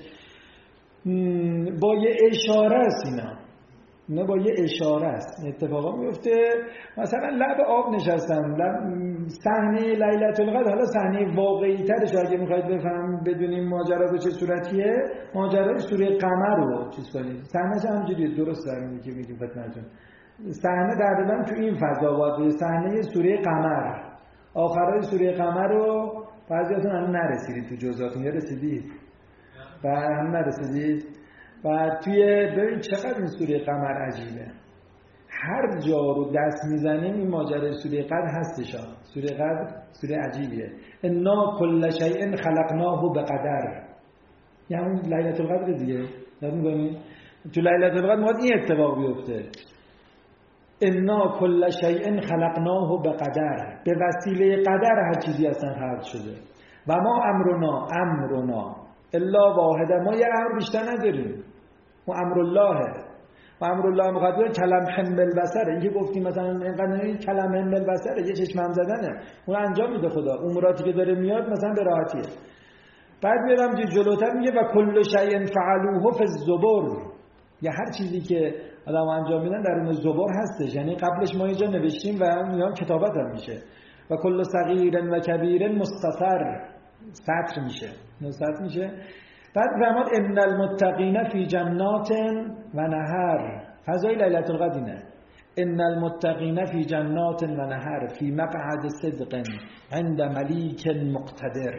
با یه اشاره است اینا با یه اشاره است اتفاقا میفته. مثلا لب آب نشستم، صحنه لیلة القدر، حالا صحنه واقعی ترش اگه میخواید بفهم بدونیم ماجرا به چه صورتیه، ماجرای سوره قمر رو چیز کنید. صحنه‌ش همینجوریه، درست دارم که میگم خدمتتون. صحنه دقیقاً تو این فضا بود، صحنه سوره قمر. آخرای سوره قمر رو بعضیاتون هم نرسیدید تو جزئیاتون، یا رسیدید؟ هم نرسیدید. و ببین چقدر این سوره قمر عجیبه. هر جا رو دست میزنیم این ماجرای سوره قدر هستش. سوره قدر سوره عجیبیه. انا کل شیء خلقناه بقدر، یعنی لیلة القدر دیگه. نمی‌دونید تو لیلة القدر میاد این اتفاق بیفته. انا کل شیء خلقناه بقدر، به وسیله قدر هر چیزی اصلا خلق شده. و ما امرنا الا واحده، ما یه امر بیشتر نداریم، و امر الله و امر الله مقدر کلمح بالبصر. اینکه گفتیم مثلا اینقدر کلمح بالبصر یه چشم هم زدنه، اون انجام میده خدا. اموراتی که داره میاد مثلا به راحتیه. بعد میرم جلوتر میگه و کل شیء فعلوه فی الزبر، یا هر چیزی که آدم انجام میدن در اون زبر هستش، یعنی قبلش ما اینجا نوشتیم و میام کتابت هم میشه. و کل صغیر و کبیر مستطر، سطر میشه. بعد فرمود ان المتقین فی جنات و نهر، فضای لیلة القدر اینه. ان المتقین فی جنات و نهر فی مقعد صدق عند ملیک مقتدر.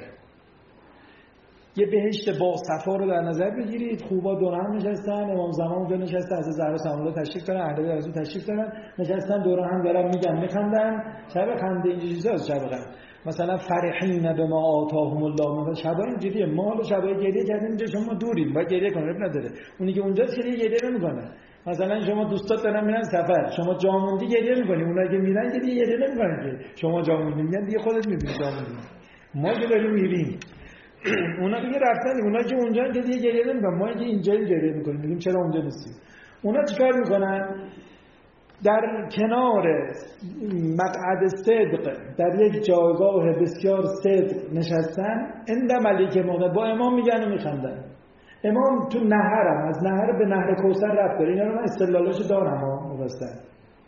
یه بهشت با صفا رو در نظر بگیرید. خوبا دور هم نشستن، امام زمان اونجا نشسته، از زهرا سلام الله تشریف دارن، اهل بیت رسول تشریف دارن، نشستن دور هم دارن میگن میخندن. شب خنده اینجوری چیزاست. شب خنده مثلا فرحین بما آتاهم الله، مثلا شب اینجوریه. ما حالا شب گریه کردیم اینجا، شما دورید باید گریه کنید، نداره. اونی که اونجا گریه نمیکنه. مثلا شما دوستات دارن میرن سفر، شما جا موندی گریه میکنی، اونایی که میرن که دیگه گریه نمیکنن که شما جا موندی، میگن دیگه خودت میدونی جا موندی، ما که داریم میریم. اونا دیگه رفتن، اونا که اونجا که دیگه گریه نمیکنن، ما که اینجا گریه میکنیم، میگیم چرا اونجا نیستیم. اونا چیکار میکنن؟ در کنار مقعد صدق، در یک جایگاه بسیار صدق نشستن، عند ملیک مقتدر، با امام میگن و میخندن. امام تو نهرم، از نهر به نهر کوثر رفت داره. اینا رو من استدلالش دارم مفصل.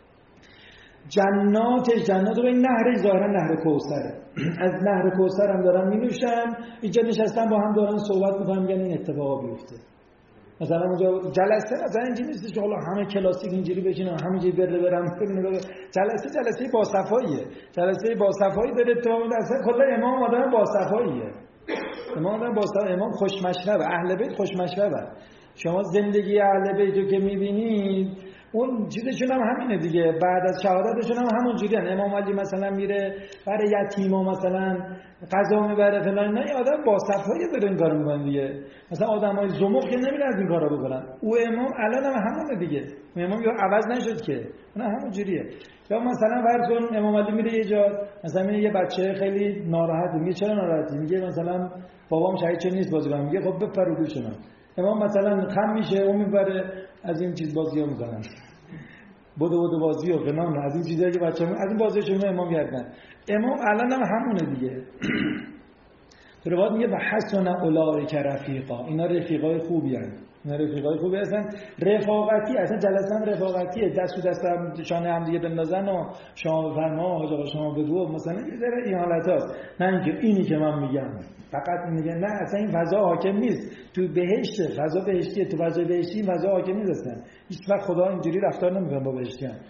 جنات رو این نهر ظاهرا نهر کوثره، از نهر کوثر هم دارن می نوشن. اینجا نشستن با هم دارن صحبت میکنن، میگن این اتفاقا بیفته. مثلا اونجا جلسه مثلا اینجوری نیست که حالا همه کلاسیک اینجوری بشینن همینجوری برم جلسه با صفاییه. جلسه با صفایی داره تو اصلا کلا امام آدم با صفاییه. امام خوشمشربه، اهل بیت خوشمشربه. شما زندگی اهل بیت رو که میبینید اون چیزشون هم همینه دیگه. بعد از شهادتشون هم همون جوریه. امام علی مثلا میره برای یتیما مثلا غذا میبره فلان، نه آدم با صفایی داره این کارو میکنه دیگه. مثلا آدمای زمخ که نمیره از این کارا بکنن. او امام الان هم همونه دیگه. امام یا عوض نشد که، نه همون جوریه. یا مثلا فرض کن امام علی میره یه جا، مثلا میره یه بچه خیلی ناراحته، میگه چرا ناراحتی؟ میگه مثلا بابام شهید چه نیست بازی کنم. میگه خب بپر گوش من. امام مثلا خم میشه اون میبره از این چیز بازی‌ها میکنن، بدو بازی و فلان، از این چیزایی که بچه‌ها از این بازیشون امام گردن. امام الان هم همونه دیگه. تو روایت میگه و حسن اولئک رفیقا، اینا رفیقای خوبی هستن. اینا رفیقای خوبی هستن. رفاقتی، اصلا جلسه هم رفاقتیه. دست تو دست هم شانه هم دیگه بندازن و شما بفرما حاج آقا شما بگو، مثلا یه ذره این حالتاست. نه اینکه اینی که من میگم فقط میگه نه، اصلا این فضا حاکم نیست. تو بهشت فضا بهشتیه، تو فضا بهشتی این فضا حاکم نیست اصلا. هیچ وقت خدا اینجوری رفتار نمیکنه با بهشتیان.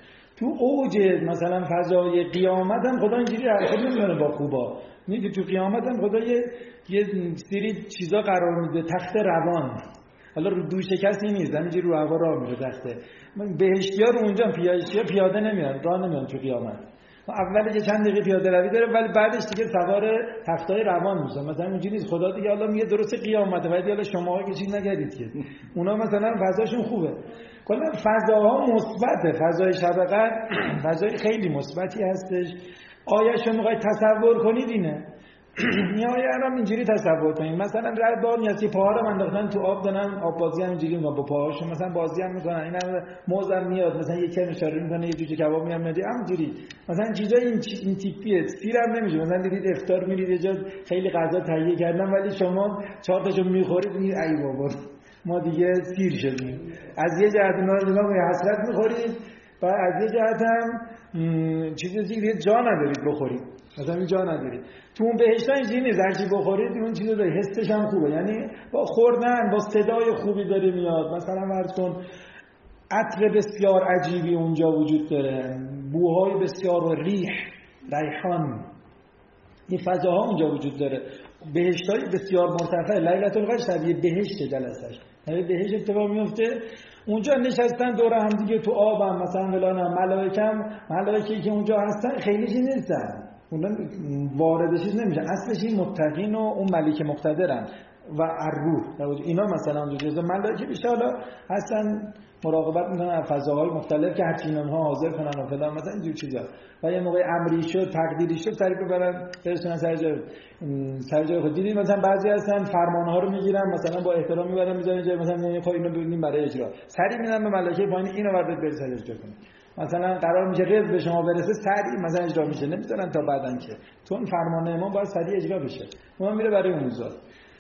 تو اوج مثلا فضای قیامت هم خدا اینجوری حرکت نمیکنه با خوبا. میگه تو قیامت هم خدا یه سری چیزا قرار میده، تخت روان. حالا رو دوش کسی نیست، همینجوری رو هوا راه میره تخته. بهشتی‌ها رو اونجا پیاده نمیان، راه نمیان تو قیامت. اول یه چند دقیقه پیاده روی داره ولی بعدش دیگه سوار تختای روان میشه. مثلا اونجوری نیست، خدا دیگه حالا میگه درست قیامته ولی حالا شماها که چیز نگردید که. اونا مثلا فضاشون خوبه. کلا فضاها مثبته. فضای شب قدر فضای خیلی مثبتی هستش. آیه‌شو میخواید تصور کنید اینه. میای الان اینجوری تصور کنید مثلا رد بار میاد پاها رو انداختن تو آب، دارن آب بازی هم اینجوری میکنن با پاهاشون، مثلا بازی هم میکنن، اینا موزم میاد مثلا یکی اشاره میکنه یه جوجه کباب میام میاد همینجوری مثلا چیزای این تیپیه. سیرم نمیشه. مثلا دیدید افطار میرید یه جا خیلی غذا تهیه کردن ولی شما 4 تاشو میخورید میگید ای بابا ما دیگه سیر شدیم. از یه جهت اونا رو نگاه میکنید حسرت میخورید، بعد از یه جهت هم چیزی دیگه جا ندارید بخورید، مثلا این جا ندارید. تو اون بهشت اینجوری نیست، هر چی بخورید اون چیزو داره، حسش هم خوبه، یعنی با خوردن با صدای خوبی داره میاد. مثلا فرض کن عطر بسیار عجیبی اونجا وجود داره، بوهای بسیار و ریحان، این فضاها اونجا وجود داره. بهشتای بسیار مرتفع، لیلة القدر شبیه بهشت جلسش، یعنی بهشت اتفاق میفته. اونجا نشستن دور هم دیگه تو آب هم مثلا فلان، ملائکه‌ای که اونجا هستن خیلی چیز نیستن، اونا وارد چیز نمیشن، اصلش این متقین و اون ملیک مقتدرن و الروح اینا مثلا اونجا جزء ملائکه میشه. حالا هستن مراقبت میکنن از فضاهای مختلف که هرچی اینها حاضر کنن و فلان مثلا اینجور چیزا. و یه موقع امری شد تقدیری شد سریع ببرن برسونن سر جای خود. دیدین مثلا بعضی هستن فرمانها رو میگیرن مثلا با احترام میبرن میذارن جای مثلا نمیخواد اینو ببینیم برای اجرا، سریع میدن به ملائکه پایین اینو وارد برسه اجرا کنه. مثلا قرار میشه رزق به شما برسه سریع مثلا اجرا میشه، نمیذارن تا بعدن که چون فرمان امام باید سریع اجرا بشه. اون میره برای اون روزا.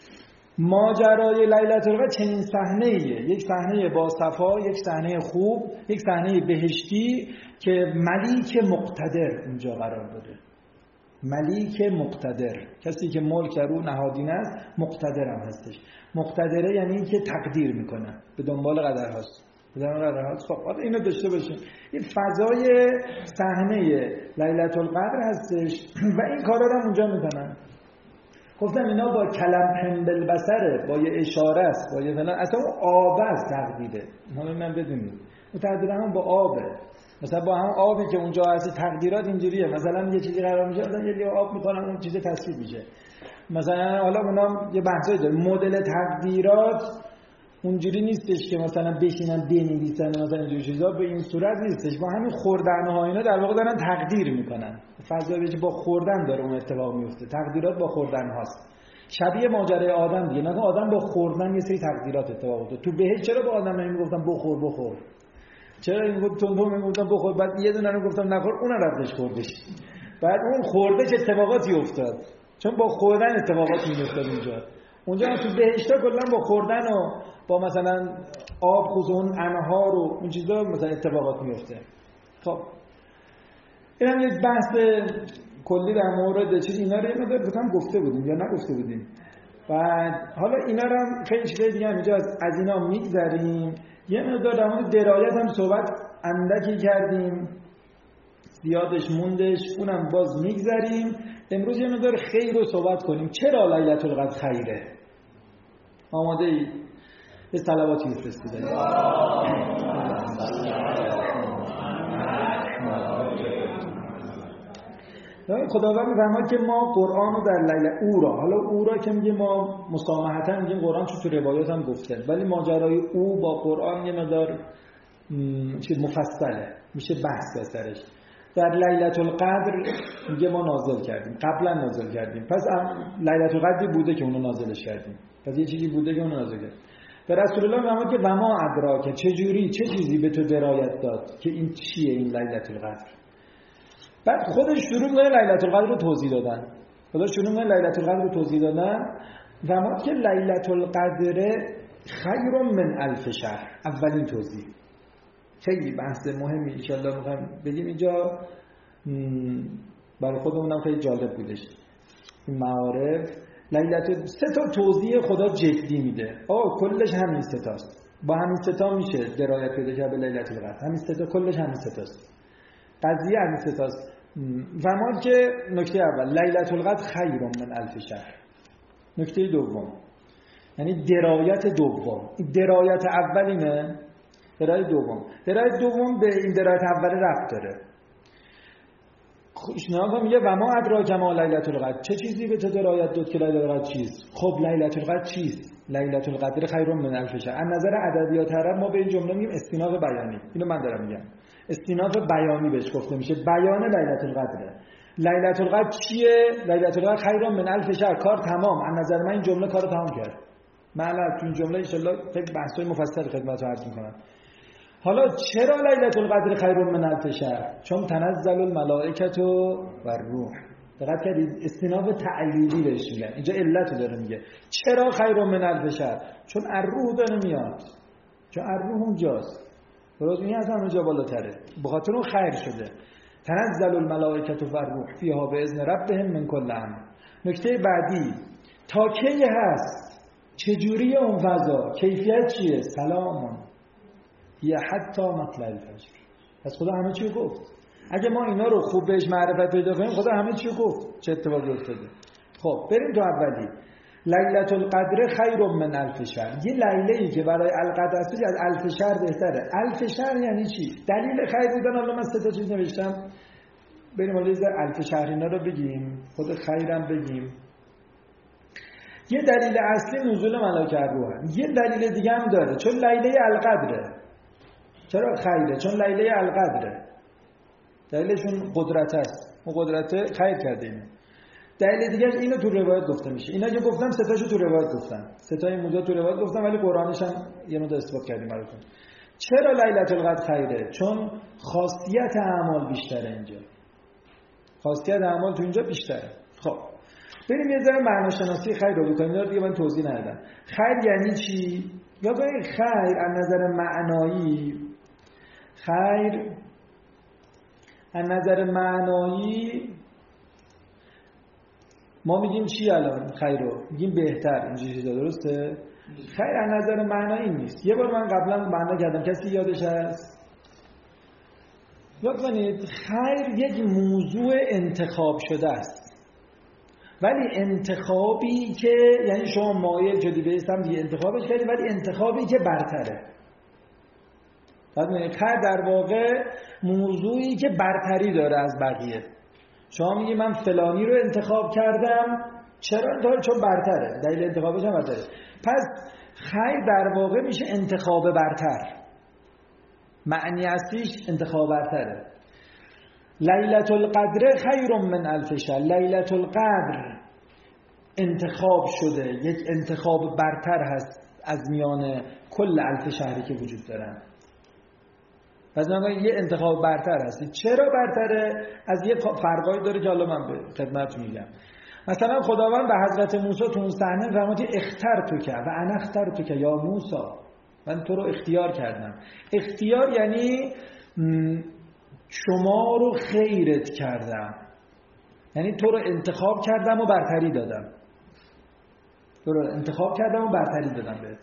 ماجرای لیلة القدر چنین صحنه‌ایه، یک صحنه با صفا، یک صحنه خوب، یک صحنه بهشتی که ملیک مقتدر اونجا قرار داره. ملیک مقتدر، کسی که ملک در او نهادین است، مقتدر هم هستش. مقتدره یعنی این که تقدیر میکنه، به دنبال قدرهاست. خب اینو داشته باشیم. این فضای صحنه لیلة القدر هستش و این کارا رو اونجا میکنن. گفتم اینا با کلم پنبل بسره، با یه اشاره است، با یه فلان، اصلا اون آب است تقدیره. حالا من بدونید اون تقدیر هم با آبه. مثلا با هم آبی که اونجا هست تقدیرات اینجوریه، مثلا یه چیزی قرار میشه مثلا یه آب میکنن اون چیز تصویر میشه. مثلا حالا اونا یه بحثایی داره، مدل تقدیرات اونجوری نیستش که مثلا بشینن بنویسن مثلا اینجور چیزا، به این صورت نیستش. با همین خوردن‌ها اینا در واقع دارن تقدیر میکنن. فضایی که با خوردن داره اون اتفاق میفته. تقدیرات با خوردن هاست. شبیه ماجرای آدم دیگه، نه آدم با خوردن یه سری تقدیرات اتفاق افتاد. تو بهشت چرا با آدم نمیگفتن بخور؟ چرا این گفت تون میگفتن بخور، بعد یه دونه رو گفتم نخور، اون رفتش خوردش. بعد اون خوردش اتفاقاتی افتاد. چون با خوردن اتفاقاتی میافتاد اونجا. اونجا تو بهشت کلا با خوردن و با مثلا آب خصوصا انهار و اون چیزا مثلا اتفاقات میفته. خب اینم یک بحث کلی در مورد چیز اینا رو یه گفته بودیم یا نگفته بودیم. بعد حالا اینا رو هم خیلی چیزای دیگه هم اینجا از اینا میگذریم. یه مقدار در مورد درایت هم صحبت اندکی کردیم، زیادش موندش، اونم باز میگذریم. امروز یه مقدار خیر رو صحبت کنیم. چرا لیلة القدر خیره؟ آماده ای؟ یه صلواتی بفرستید. خداوند می‌فرماید که ما قرآن رو در لیله او را، حالا او را که میگه ما مسامحتا میگیم قرآن چون تو روایات هم گفته، ولی ماجرای او با قرآن یه مقدار مفصله، میشه بحث از سرش. در لیلة القدر میگه ما نازل کردیم، قبلا نازل کردیم، پس لیلة القدری بوده که اونو نازلش کردیم، پس یه چیزی بوده که اونو نازل کردیم. به رسول الله فرمود که و ما ادراک، چه چیزی به تو درایت داد که این چیه این لیلة القدر. بعد خودش شروع می‌کنه لیلة القدر رو توضیح دادن. فرمود که لیلة القدر خیر من الف شهر. اولین توضیح خیلی بحث مهمی ان شاءالله می‌خوام بگیم اینجا، برای خودمونم خیلی جالب بودش این معارف. سه تا توضیح خدا جدی میده. کلش همین سه تاست. با همین سه تا میشه درایت پیدا کرد به لیلة القدر. همین سه تا کلش همین سه تاست. قضیه همین ستاست. فهمید که نکته اول لیلة القدر خیر من الف شهر. نکته دوم یعنی درایت دوم. درایت اول اینه، درایت دوم به این درایت اول ربط داره. اشناها میگه و ما ادراک ما لیلة القدر، چه چیزی به تو درایت داد که لیلة القدر چیست؟ خب لیلة القدر چیست؟ لیلة القدر خیر من الف شهر. از نظر ادبیات عرب ما به این جمله میگیم استیناف بیانی. اینو من دارم میگم، استیناف بیانی بهش گفته میشه، بیان لیلة القدره. لیلة القدر چیه؟ لیلة القدر خیر من الف شهر. کار تمام. از نظر من این جمله کارو تمام کرد. من الان تو این جمله ان شاء الله خیلی بحث‌های مفصل خدمتتون عرض می‌کنم. حالا چرا لیلة القدر خیر من الف شهر؟ چون تنزل الملائکه و الروح. دقت کردید استیناف تعلیلی بهش میگن. اینجا علتو داره میگه. چرا خیر من الف شهر؟ چون الروح داره میاد. چون الروح اونجاست. درست میگه، اصلا اونجا بالاتره. به خاطر اون خیر شده. تنزل الملائکه و الروح فیها باذن ربهم من کل امر. نکته بعدی تا کی هست؟ چجوری اون فضا؟ کیفیت چیه؟ سلامون یا حتی مطلع الفجر. پس خدا همه چی گفت. اگه ما اینا رو خوب بهش معرفت پیدا کنیم خدا همه چی گفت چه اتفاقی افتاده. خب بریم تو اولی. لیلة القدر خیر من الف شهر. یه لیله‌ای که برای القدر است از الف شهر بهتره. الف شهر یعنی چی؟ دلیل خیر بودن حالا من 3 تا چیز نوشتم. بریم حالا الف شهر اینا رو بگیم، خود خیرم بگیم. یه دلیل اصلی نزول ملائکه روح. یه دلیل دیگه هم داره، چون لیله القدره. چرا خیره؟ چون لیله القدره. دلیلشون قدرت است. اون قدرت خیر کرده اینو. دلیل دیگه اینو تو روایت گفته میشه. اینا که گفتم 3 تاشو تو روایت گفتم. 3 تا این موضوع تو روایت گفتم، ولی قرآنش هم یه مقدار اثبات کردیم براتون. چرا لیلة القدر خیره؟ چون خاصیت اعمال بیشتره اینجا. خاصیت اعمال تو اینجا بیشتره. خب بریم یه ذره معناشناسی خیر رو بکنیم. اینا دیگه من توضیح ندادم. خیر یعنی چی؟ یا ببین خیر از نظر معنایی، خیر از نظر معنایی ما میگیم چی الان؟ خیر رو میگیم بهتر. اینجوری چیزا درسته؟ خیر از نظر معنایی نیست. یه بار من قبلا معنا کردم، کسی یادش هست؟ یاد کنید خیر یک موضوع انتخاب شده است، ولی انتخابی که یعنی شما مایل شدی به اسم دیگه انتخابش کردی، ولی انتخابی که برتره. خیر در واقع موضوعی که برتری داره از بقیه. شما میگی من فلانی رو انتخاب کردم، چرا؟ چون برتره. دلیل انتخابش هم برتره. پس خیر در واقع میشه انتخاب برتر. معنی اصلیش انتخاب برتره. لیلة القدر خیر من الف شهر. لیلة القدر انتخاب شده، یک انتخاب برتر هست از میان کل الف شهری که وجود دارن. پس یه انتخاب برتر هست. چرا برتره؟ از یه فرقایی داره که حالا من به خدمتتون میگم. مثلا خداوند به حضرت موسی تو اون صحنه فرمود اخترتک و انا اخترتک یا موسی، من تو رو اختیار کردم. اختیار یعنی شما رو خیرت کردم، یعنی تو رو انتخاب کردم و برتری دادم. تو رو انتخاب کردم و برتری دادم بهت.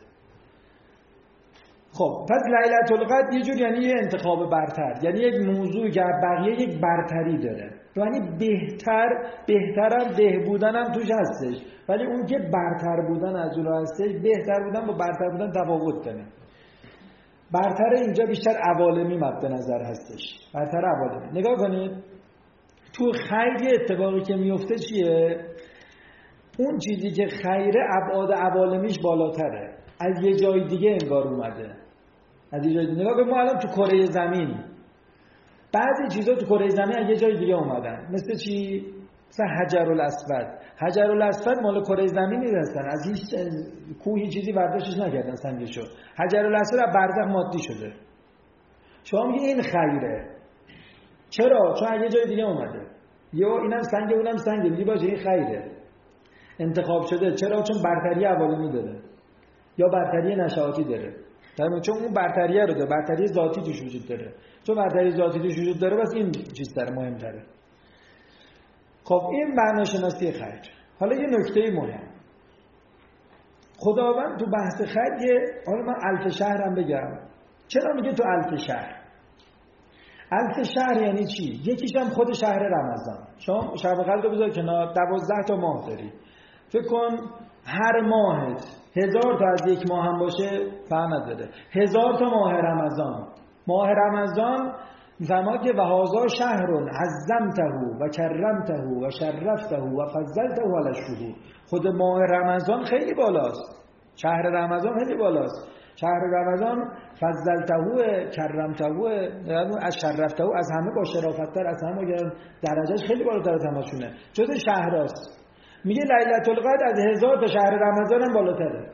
خب پس لیلة القدر یه جور یعنی یه انتخاب برتر، یعنی یک موضوع که بقیه یک برتری داره، یعنی بهترم بهبودنم توش هستش، ولی اون که برتر بودن از اون هستش، بهتر بودن با برتر بودن تفاوت داره. برتر اینجا بیشتر عوالمی مد نظر هستش. برتر عوالمی. نگاه کنید تو خیر اتفاقی که میفته چیه؟ اون چیزی که خیره ابعاد عوالمیش بالاتره، از یه جای دیگه انگار اومده. از یه جای نگاه کنید ما الان تو کره زمین بعضی چیزا تو کره زمین از یه جای دیگه اومدن. مثل چی؟ مثلا حجرالاسود. حجرالاسود مال کره زمین نیستن، از هیچ کوهی چیزی برداشتش نکردن سنگشو. حجرالاسود از برزخ مادی شده. شما میگی این خیره. چرا؟ چون از یه جای دیگه اومده. یا اینم سنگ اونم سنگ، میگی باشه این خیره. انتخاب شده. چرا؟ چون برتری عوالمی داره یا برتری نشاطی داره. چون اون برتریه رو داره، برتری ذاتی توش وجود داره. چون برتری ذاتی توش وجود داره بس این چیز داره مهم‌تره. خب این معناشناسی خیر. حالا یه نکته مهم. خداوند تو بحث خیر حالا من الف شهر هم بگم. چرا میگه تو الف شهر؟ الف شهر یعنی چی؟ یکیش هم خود شهر رمضان. شما شب قدر رو بذار کنار، 12 تا ماه داری. فکر کن هر ماهت 1000 تا از یک ماه هم باشه فهم نداره. 1000 تا ماه رمضان. ماه رمضان میفهمد که وهذا شهر عظمته و کرمته و شرفته و فضلته علی الشهور. خود ماه رمضان خیلی بالاست. شهر رمضان خیلی بالاست. شهر رمضان فضلته کرمته از شرفته از همه با شرافت‌تر، از همه درجهش خیلی بالاتر از همشونه. جز شهراست. میگه لیلة القدر از 1000 تا شهر رمضان هم بالاتره.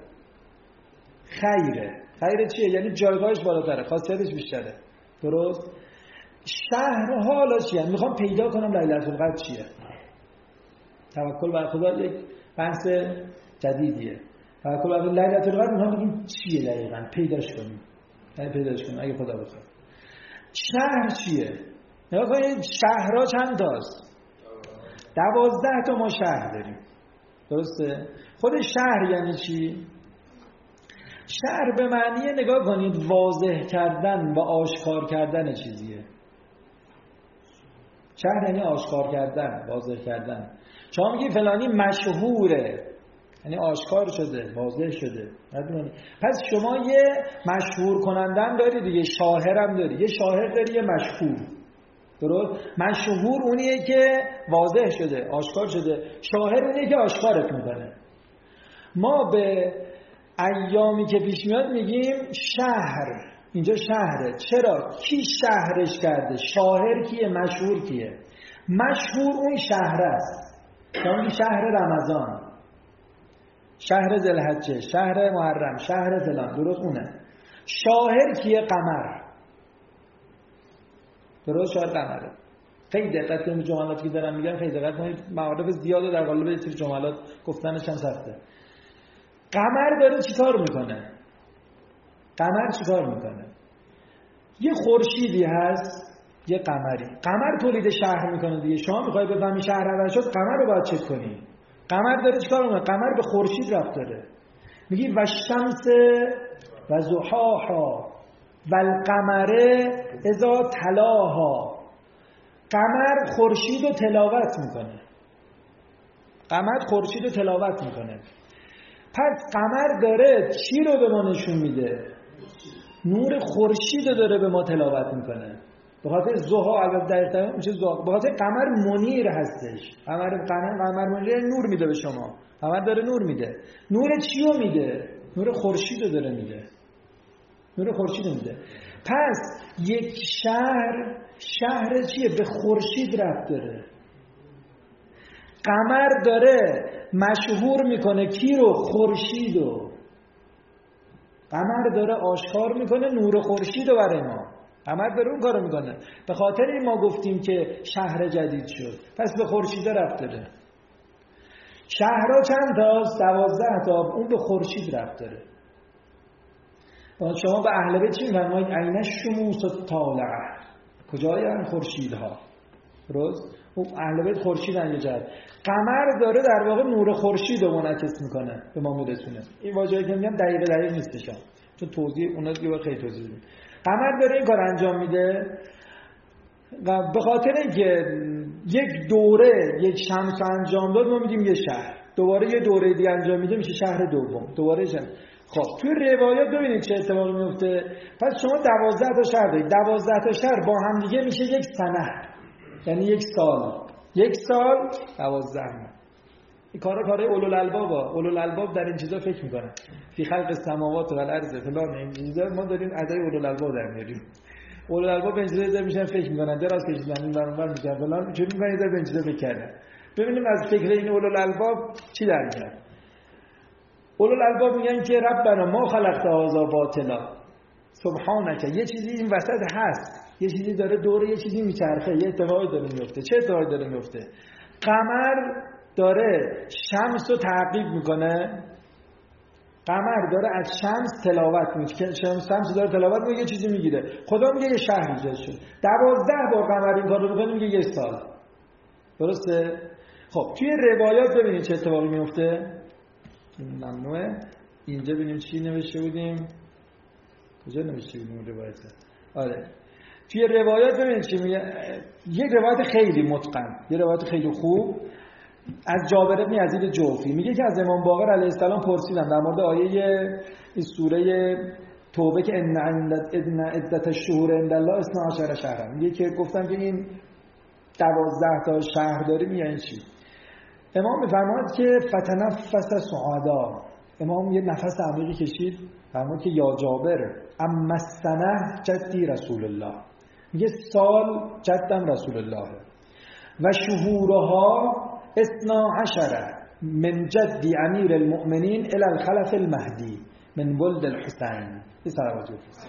خیره چیه؟ یعنی جایگاهش بالاتره، خاصیتش بیشتره. درست؟ شهر حالا چیه؟ میخوام پیدا کنم لیلة القدر چیه. توکل بر خدا یک بحث جدیدیه. توکل بر لیلة القدر میخوام بگیم چیه دقیقاً، پیداش کنیم. اگه خدا بخواد. شهر چیه؟ نگاه کنید شهرها چند تاست؟ 12 تا ما شهر داریم. درسته؟ خود شهر یعنی چی؟ شهر به معنی نگاه کنید واضح کردن و آشکار کردن چیزیه. شهر یعنی آشکار کردن، واضح کردن. شما میگی فلانی مشهوره، یعنی آشکار شده، واضح شده. پس شما یه مشهور کنندن داری دیگه، شاهرم داری. یه شاهر داری، یه مشهور. درست؟ مشهور اونیه که واضح شده، آشکار شده. شاهر اونیه که آشکارت میکنه. ما به ایامی که پیش میاد میگیم شهر. اینجا شهره. چرا؟ کی شهرش کرده؟ شاهر کیه؟ مشهور کیه؟ مشهور اون شهر است. یعنی شهر رمضان، شهر ذوالحجه، شهر محرم، شهر فلان. درست اونه. شاهر کیه؟ قمر. درست؟ شاهر قمره. خیلی دقت کنید جملاتی که دارم میگم، خیلی دقت کنید. معارف زیاده در قالب یه سری جملات گفتنش هم سخته. قمر داره چیکار میکنه؟ قمر چیکار میکنه؟ یه خورشیدی هست، یه قمری. قمر تولید شهر میکنه دیگه. شما میخوای بفهمی شهر اول شد، قمر رو باید چک کنی. قمر داره چیکار میکنه؟ قمر به خورشید ربط داره. میگی و الشمس و ضحاها و القمر اذا تلاها. قمر خورشید رو تلاوت میکنه. قمر خورشید رو تلاوت میکنه. پس قمر داره چی رو به ما نشون میده؟ نور خورشید رو داره به ما تلاوت میکنه. به خاطر ضحا، البته دقیقاً میشه ضحا، به خاطر قمر منیر هستش. قمر منیر نور میده به شما. قمر داره نور میده. نور چی رو میده؟ نور خورشید رو داره میده. نور خورشید رو میده. پس یک شهر چیه؟ به خورشید ربط داره. قمر داره مشهور میکنه کی رو؟ خورشید رو. قمر داره آشکار میکنه نور خورشید رو برای ما. قمر داره اون کارو میکنه. به خاطر این ما گفتیم که شهر جدید شد. پس به خورشید ربط داره. شهرها چند تاست؟ 12 تا. اون به خورشید ربط داره. شما به اهل بیت چی میفرمایید؟ عین الشموس طالعه. کجای این خورشیدها؟ درست؟ اون اهل بیت خورشیدن یه جهت. قمر داره در واقع نور خورشید رو منعکس میکنه، به ما میرسونه. این واژه‌ای که میگم دقیق نیستش، چون توضیح اونا دیگه خیلی توضیح میدم. قمر داره این کار انجام میده به خاطر اینکه یک دوره یک شمس انجام داد، ما میگیم یه شهر. دوباره یه دوره دیگه انجام میده، میشه شهر دوم. دوباره شهر. خب توی روایات ببینید چه اتفاقی میفته. پس شما 12 تا شهر دارید. 12 تا شهر با هم دیگه میشه یک سنه، یعنی یک سال. یک سال 12 ماه. این کارهای اولوالالبابا. اولوالالباب در این چیزا فکر میکنن. فی خلق السماوات و الارض فلان، این چیزا ما داریم ادای اولوالالباب در میاریم. اولوالالباب این چیزا میشن فکر میکنن، دراز کشیدن این برون میگن فلان، چون میگن در این چیزا فکر کردن. ببینیم از فکر این اولوالالباب چی در میاد. اولوالالباب میگن که ربنا ما خلقت هذا باطلا سبحانك. یه چیزی این وسط هست، یه چیزی داره دوره یه چیزی میچرخه، یه اتفاقی داره میفته. چه اتفاقی داره میفته؟ قمر داره شمس رو تعقیب میکنه. قمر داره از شمس تلاوت میکنه. شمس داره تلاوت میکنه، یه چیزی میگیره. خدا میگه یه شهر ایجاد شد. 12 بار قمر این کارو میکنه، میگه یه سال. درسته؟ خب توی روایات ببینید چه اتفاقی میفته. ممنوعه. اینجا ببینیم چی نوشته بودیم. کجا نوشته بودیم روایت؟ آره. توی روایات ببینید چی میگه. یک روایت خیلی متقن، یک روایت خیلی خوب از جابر بن یزید جوفی میگه که از امام باقر علیه السلام پرسیدن در مورد آیه این سوره توبه که ان عدت الشهور عند الله 12 شهر. میگه که گفتم که این 12 تا شهر داریم یعنی چی؟ امام میفرماید که فتنفس سعادا، امام یه نفس عمیقی کشید فرمود که یا جابر اما السنه جدی رسول الله، میگه سال جدم رسول الله و شهورها 12 من جد امیر المؤمنین الی الخلف المهدی من ولد الحسین. این صلواتی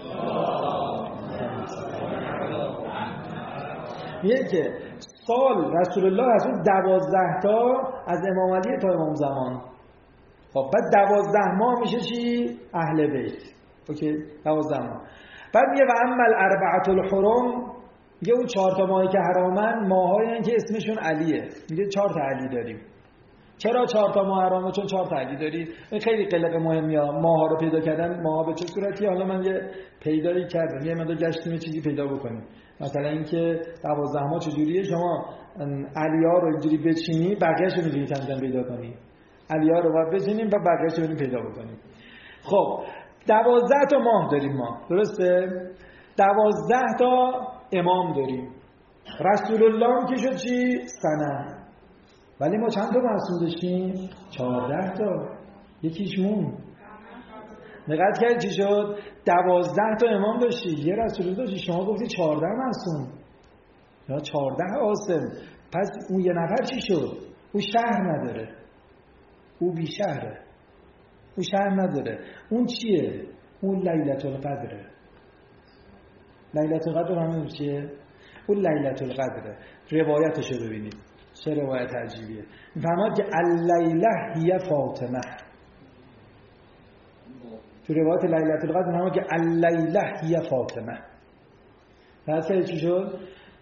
میگه که سال رسول الله رسول 12 تا از امام علی تا امام زمان. خب بعد 12 ماه میشه چی؟ اهل بیت. اوکی 12 ماه. بعد میگه و اما الاربعه الحرم، میگه اون 4 تا ماهی که حرامن ماهایی که اسمشون علیه. میگه 4 تا علی داریم. چرا 4 تا ماه حرامه؟ چون 4 تا علی داری. این خیلی قلق مهمیه. ماها رو پیدا کردن، ماها به چه صورتی؟ حالا من یه پیدایی کردم، یه مقدار گشتیم چیزی پیدا بکنیم. مثلا اینکه 12 ماه چجوریه؟ شما علی‌ها رو اینجوری بچینی بقیه‌شو می‌تونی کم پیدا کنی. علی‌ها رو باید بچینیم و بقیه‌شو می‌تونی پیدا بکنیم. خب 12 تا ماه داریم ما، درسته؟ 12 تا امام داریم. رسول الله هم که شد چی؟ سنه. ولی ما چند تا معصوم داشتیم؟ 14 تا. یکیش مون. دقت کردید چی شد؟ 12 تا امام داشتی، یه رسول الله داشتی، شما گفتی 14 معصوم یا 14 عاصم. پس اون یه نفر چی شد؟ او شهر نداره، او بی شهره، او شهر نداره. اون چیه؟ اون لیلة القدره. لیلة القدر همون چیه؟ اون لیلة القدره. روایتشو ببینید چه روایت عجیبیه. میفرماد که اللیله هی فاطمه. تو روایت لیلة القدر میفرماد که اللیله هی فاطمه. بعد چی شد؟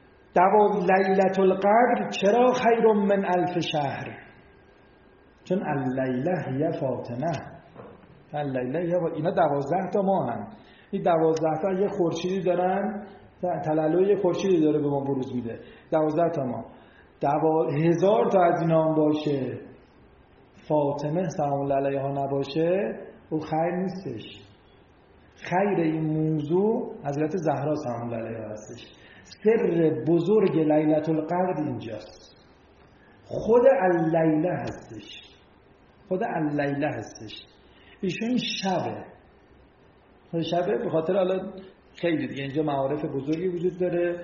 لیلة القدر چرا خیر من 1000 شهر؟ چون اللیله هی فاطمه. اللیله هی اینا 12 تا ماه هم. این 12 تا یه خورشیدی دارن، تلالوی یه خورشیدی داره به ما بروز میده. 12 تا ماه. 1000 تا از اینا هم باشه فاطمه سلام الله علیها نباشه، او خیر نیستش. خیر این موضوع حضرت زهرا سلام الله علیها هستش. سر بزرگ لیلة القدر اینجاست. خود اللیله هستش، خود اللیله هستش. ایشون شبه، خود شبه به خاطر حالا خیلی دیگه اینجا معارف بزرگی وجود داره.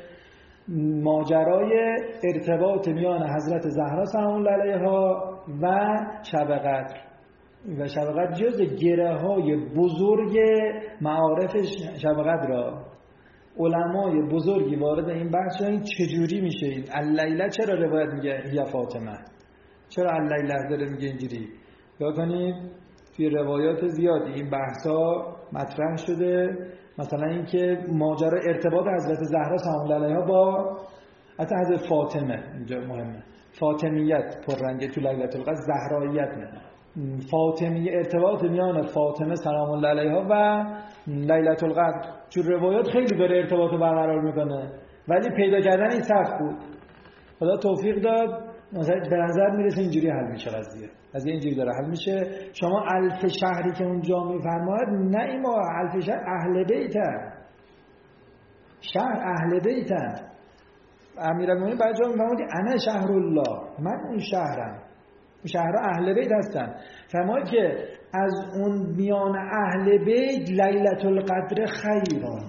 ماجرای ارتباط میان حضرت زهرا سلام الله علیها و شب قدر، و شب قدر جز گره های بزرگ معارف شب قدر را علمای بزرگی وارد این بحث شدن. چجوری میشه این اللیله؟ چرا روایت میگه یا فاطمه؟ چرا اللیله داره میگه اینجوری؟ ببینید توی روایات زیادی این بحثا مطرح شده. مثلا اینکه ماجرا ارتباط حضرت زهرا سلام الله علیها با حتی حضرت فاطمه اینجا مهمه. فاطمیت پررنگه تو لیلة القدر، زهراییت نه. فاطمیه، ارتباط میان فاطمه سلام الله علیها و لیلة القدر چون روایات خیلی داره ارتباط برقرار میکنه، ولی پیدا کردن این سخت بود. خدا توفیق داد. مثلا به نظر میرسه اینجوری حل میشه قضیه. از اینجوری داره حل میشه. شما 1000 شهری که اونجا میفرماید، نه این ما 1000 شهر اهل بیتن، شهر اهل بیتن. امیرالمومنین بعد جا میفرماید انا شهر الله، من اون شهرم، اون شهرها اهل بیت هستن. فرماید که از اون میان اهل بیت لیلة القدر خیران،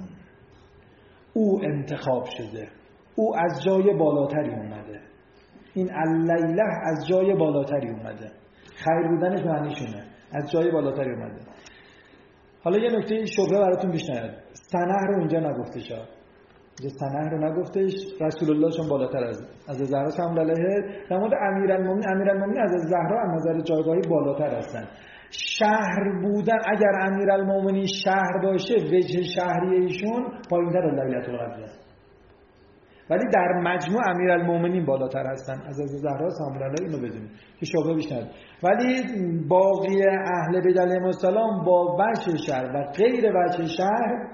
او انتخاب شده، او از جای بالاتری اومده. این اللیله از جای بالاتری اومده. خیر بودنش معنیشونه از جای بالاتری اومده. حالا یه نکته شبهه براتون پیش نیاد. سنه رو اینجا نگفتش. سنه رو نگفتش. رسول الله چون بالاتر از زهرا سلام الله علیها. در مورد امیرالمومنین از زهرا از نظر جایگاهی بالاتر هستن. شهر بودن، اگر امیرالمومنین شهر باشه وجه شهری ایشون پایین‌تر لیلة القدر است. ولی در مجموع امیرالمومنین بالاتر هستن از زهرا سلام الله علیها. اینو بدونید که شبهه بیش نیاد. ولی باقی اهل بیت علیهم السلام با وجه شهر و غیر وجه شهر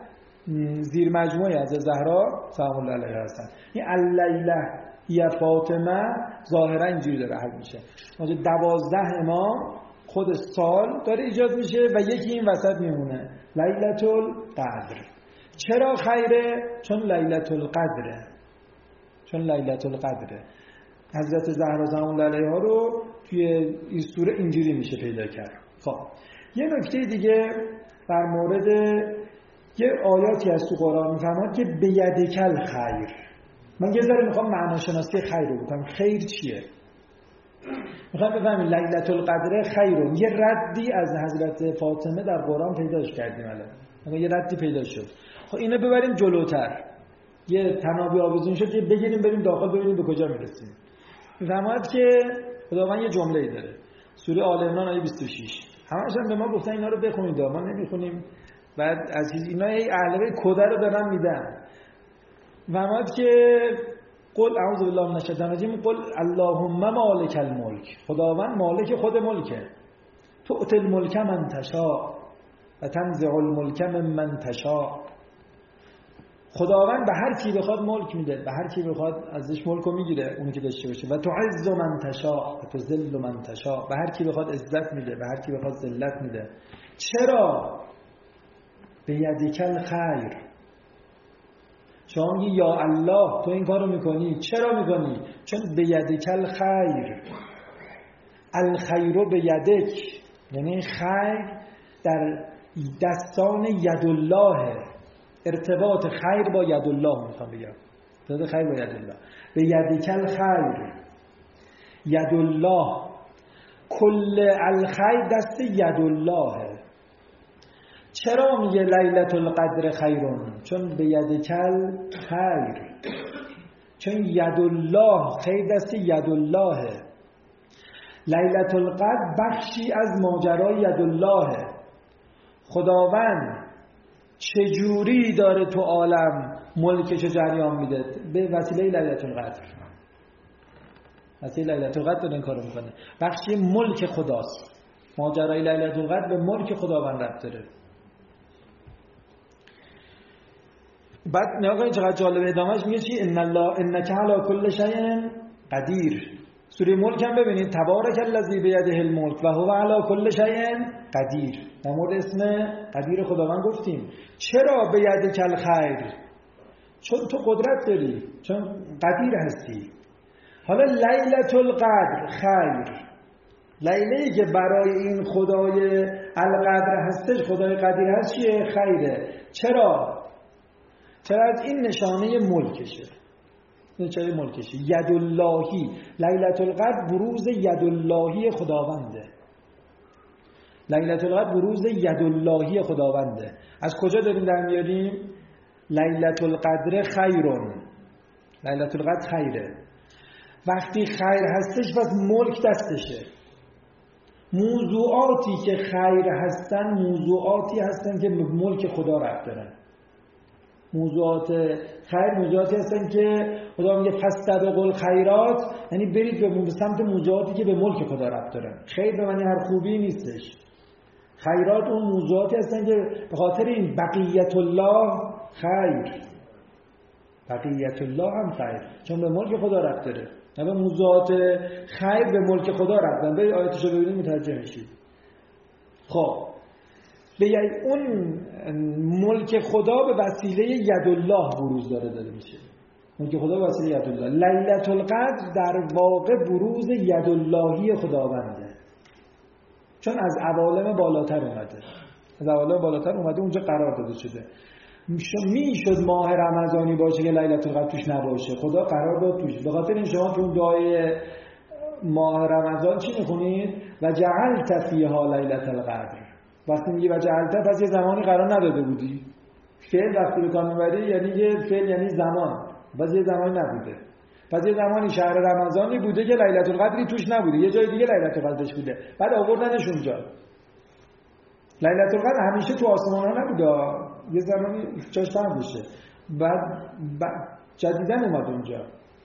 زیر مجموعه از زهرا سلام الله علیها هستن. این اللیله یا فاطمه ظاهرا اینجوری داره حل میشه. مثلا 12 امام خود سال داره ایجاد میشه و یکی این وسط میمونه لیلة القدر. چرا خیره؟ چون لیلة القدره. چون لیلة القدره. حضرت زهرا سلام الله علیها رو توی این سوره اینجوری میشه پیدا کرد. خب یه نکته دیگه در مورد یه آیاتی از تو قرآن میفهمد که بیدکل خیر. من یه ذره میخوام معناشناسی خیر رو بکنم. خیر چیه؟ میخوام بفهمیم لیلة القدر خیرون. یه ردی از حضرت فاطمه در قرآن پیداش کردیم الان. یه ردی پیدا شد. خب اینو ببریم جلوتر. یه تنابی آویزون شد که بگیریم بریم داخل ببینیم به کجا میرسیم. میفهمد که خداوند یه جمله‌ای داره. سوره آل عمران آیه 26. همش هم به ما گفتن اینا رو بخونید، ما نمیخونیم. بعد از اینا ای اهل کده رو دارن میدن. میفهمد که قل اعوذ بالله من الشیطان الرجیم قل اللهم مالک الملک. خداوند مالک خود ملکه. تؤتی الملک من تشاء و تنزع الملک ممن تشاء. خداوند به هر کی بخواد ملک میده، به هر کی بخواد ازش ملکو میگیره اونی که داشته باشه. و تعز من تشاء و تذل من تشاء. به هر کی بخواد عزت میده، به هر کی بخواد ذلت میده. چرا؟ بیدک الخیر. شما میگی یا الله تو این کارو میکنی، چرا میکنی؟ چون بیدک الخیر. الخیر بیدک، یعنی خیر در دستان ید الله. ارتباط خیر با ید الله میخوام بگم. ارتباط خیر با ید الله. بیدک الخیر. ید الله. کل الخیر دست ید الله. چرا میگه لیلة القدر خیرون؟ چون بیدک الخیر. چون ید الله خیر دست ید الله. لیلة القدر بخشی از ماجرای ید الله. خداوند چجوری داره تو عالم ملکش جریان میده؟ به وسیله لیلة القدر. وسیله لیلة القدر داره این کارو میکنه. بخشی ملک خداست. ماجرای لیلة القدر به ملک خداوند ربط داره. بعد نگاه کنید چقدر جالب ادامهش میگه چی؟ ان الله انک علی کل شیء قدیر. سوره ملک هم ببینید تبارک الذی بیده الملک و هو علی کل شیء قدیر. در مورد اسم قدیر خداوند گفتیم. چرا بیدک الخیر؟ چون تو قدرت داری، چون قدیر هستی. حالا لیلة القدر خیر. لیله‌ای که برای این خدای القدر هستش، خدای قدیر هست چیه؟ خیره. چرا؟ چرا از این نشانه ملکشه. نشانه ملکشه. ید اللهی. لیلة القدر بروز ید اللهی خداونده. لیلة القدر بروز ید اللهی خداونده. از کجا داریم در میاریم؟ لیلة القدر خیرون. لیلة القدر خیره. وقتی خیر هستش پس ملک دستشه. موضوعاتی که خیر هستن موضوعاتی هستن که ملک خدا ربط دارن. موضوعات خیر موضوعاتی هستن که خدا میگه فاستبقوا الخیرات، یعنی برید به سمت موضوعاتی که به ملک خدا ربط دارن. خیر به معنی هر خوبی نیستش. خیرات اون موضوعاتی هستن که به خاطر این بقیت الله خیر. بقیت الله هم خیر چون به ملک خدا ربط داره. نه موضوعات خیر به ملک خدا ربط دارن. برید آیاتشو ببینید متوجه میشید. خب اون ملک خدا به وسیله ید الله بروز داره میشه. ملک خدا به وسیله ید الله. لیلة القدر در واقع بروز ید اللهی خداونده. چون از عوالم بالاتر اومده. از عوالم بالاتر اومده اونجا قرار داده شده. میشد ماه رمضانی باشه که لیلة القدر توش نباشه. خدا قرار داد توش. به خاطر این شما تو دعای ماه رمضان چی میخونید؟ و جعلت فیها لیلة القدر. وقتی میگی و جعلت پس یه زمانی قرار نداده بودی. فعل وقتی به کار میبری یعنی یه فعل یعنی زمان. پس یه زمانی نبوده. پس یه زمانی شهر رمضانی بوده که لیلة القدری توش نبوده. یه جای دیگه لیلة القدرش بوده. بعد آوردنش اونجا. لیلة القدر همیشه تو آسمان ها نبوده. یه زمانی جاش فرق میشه. بعد جدیدن اومد اونجا.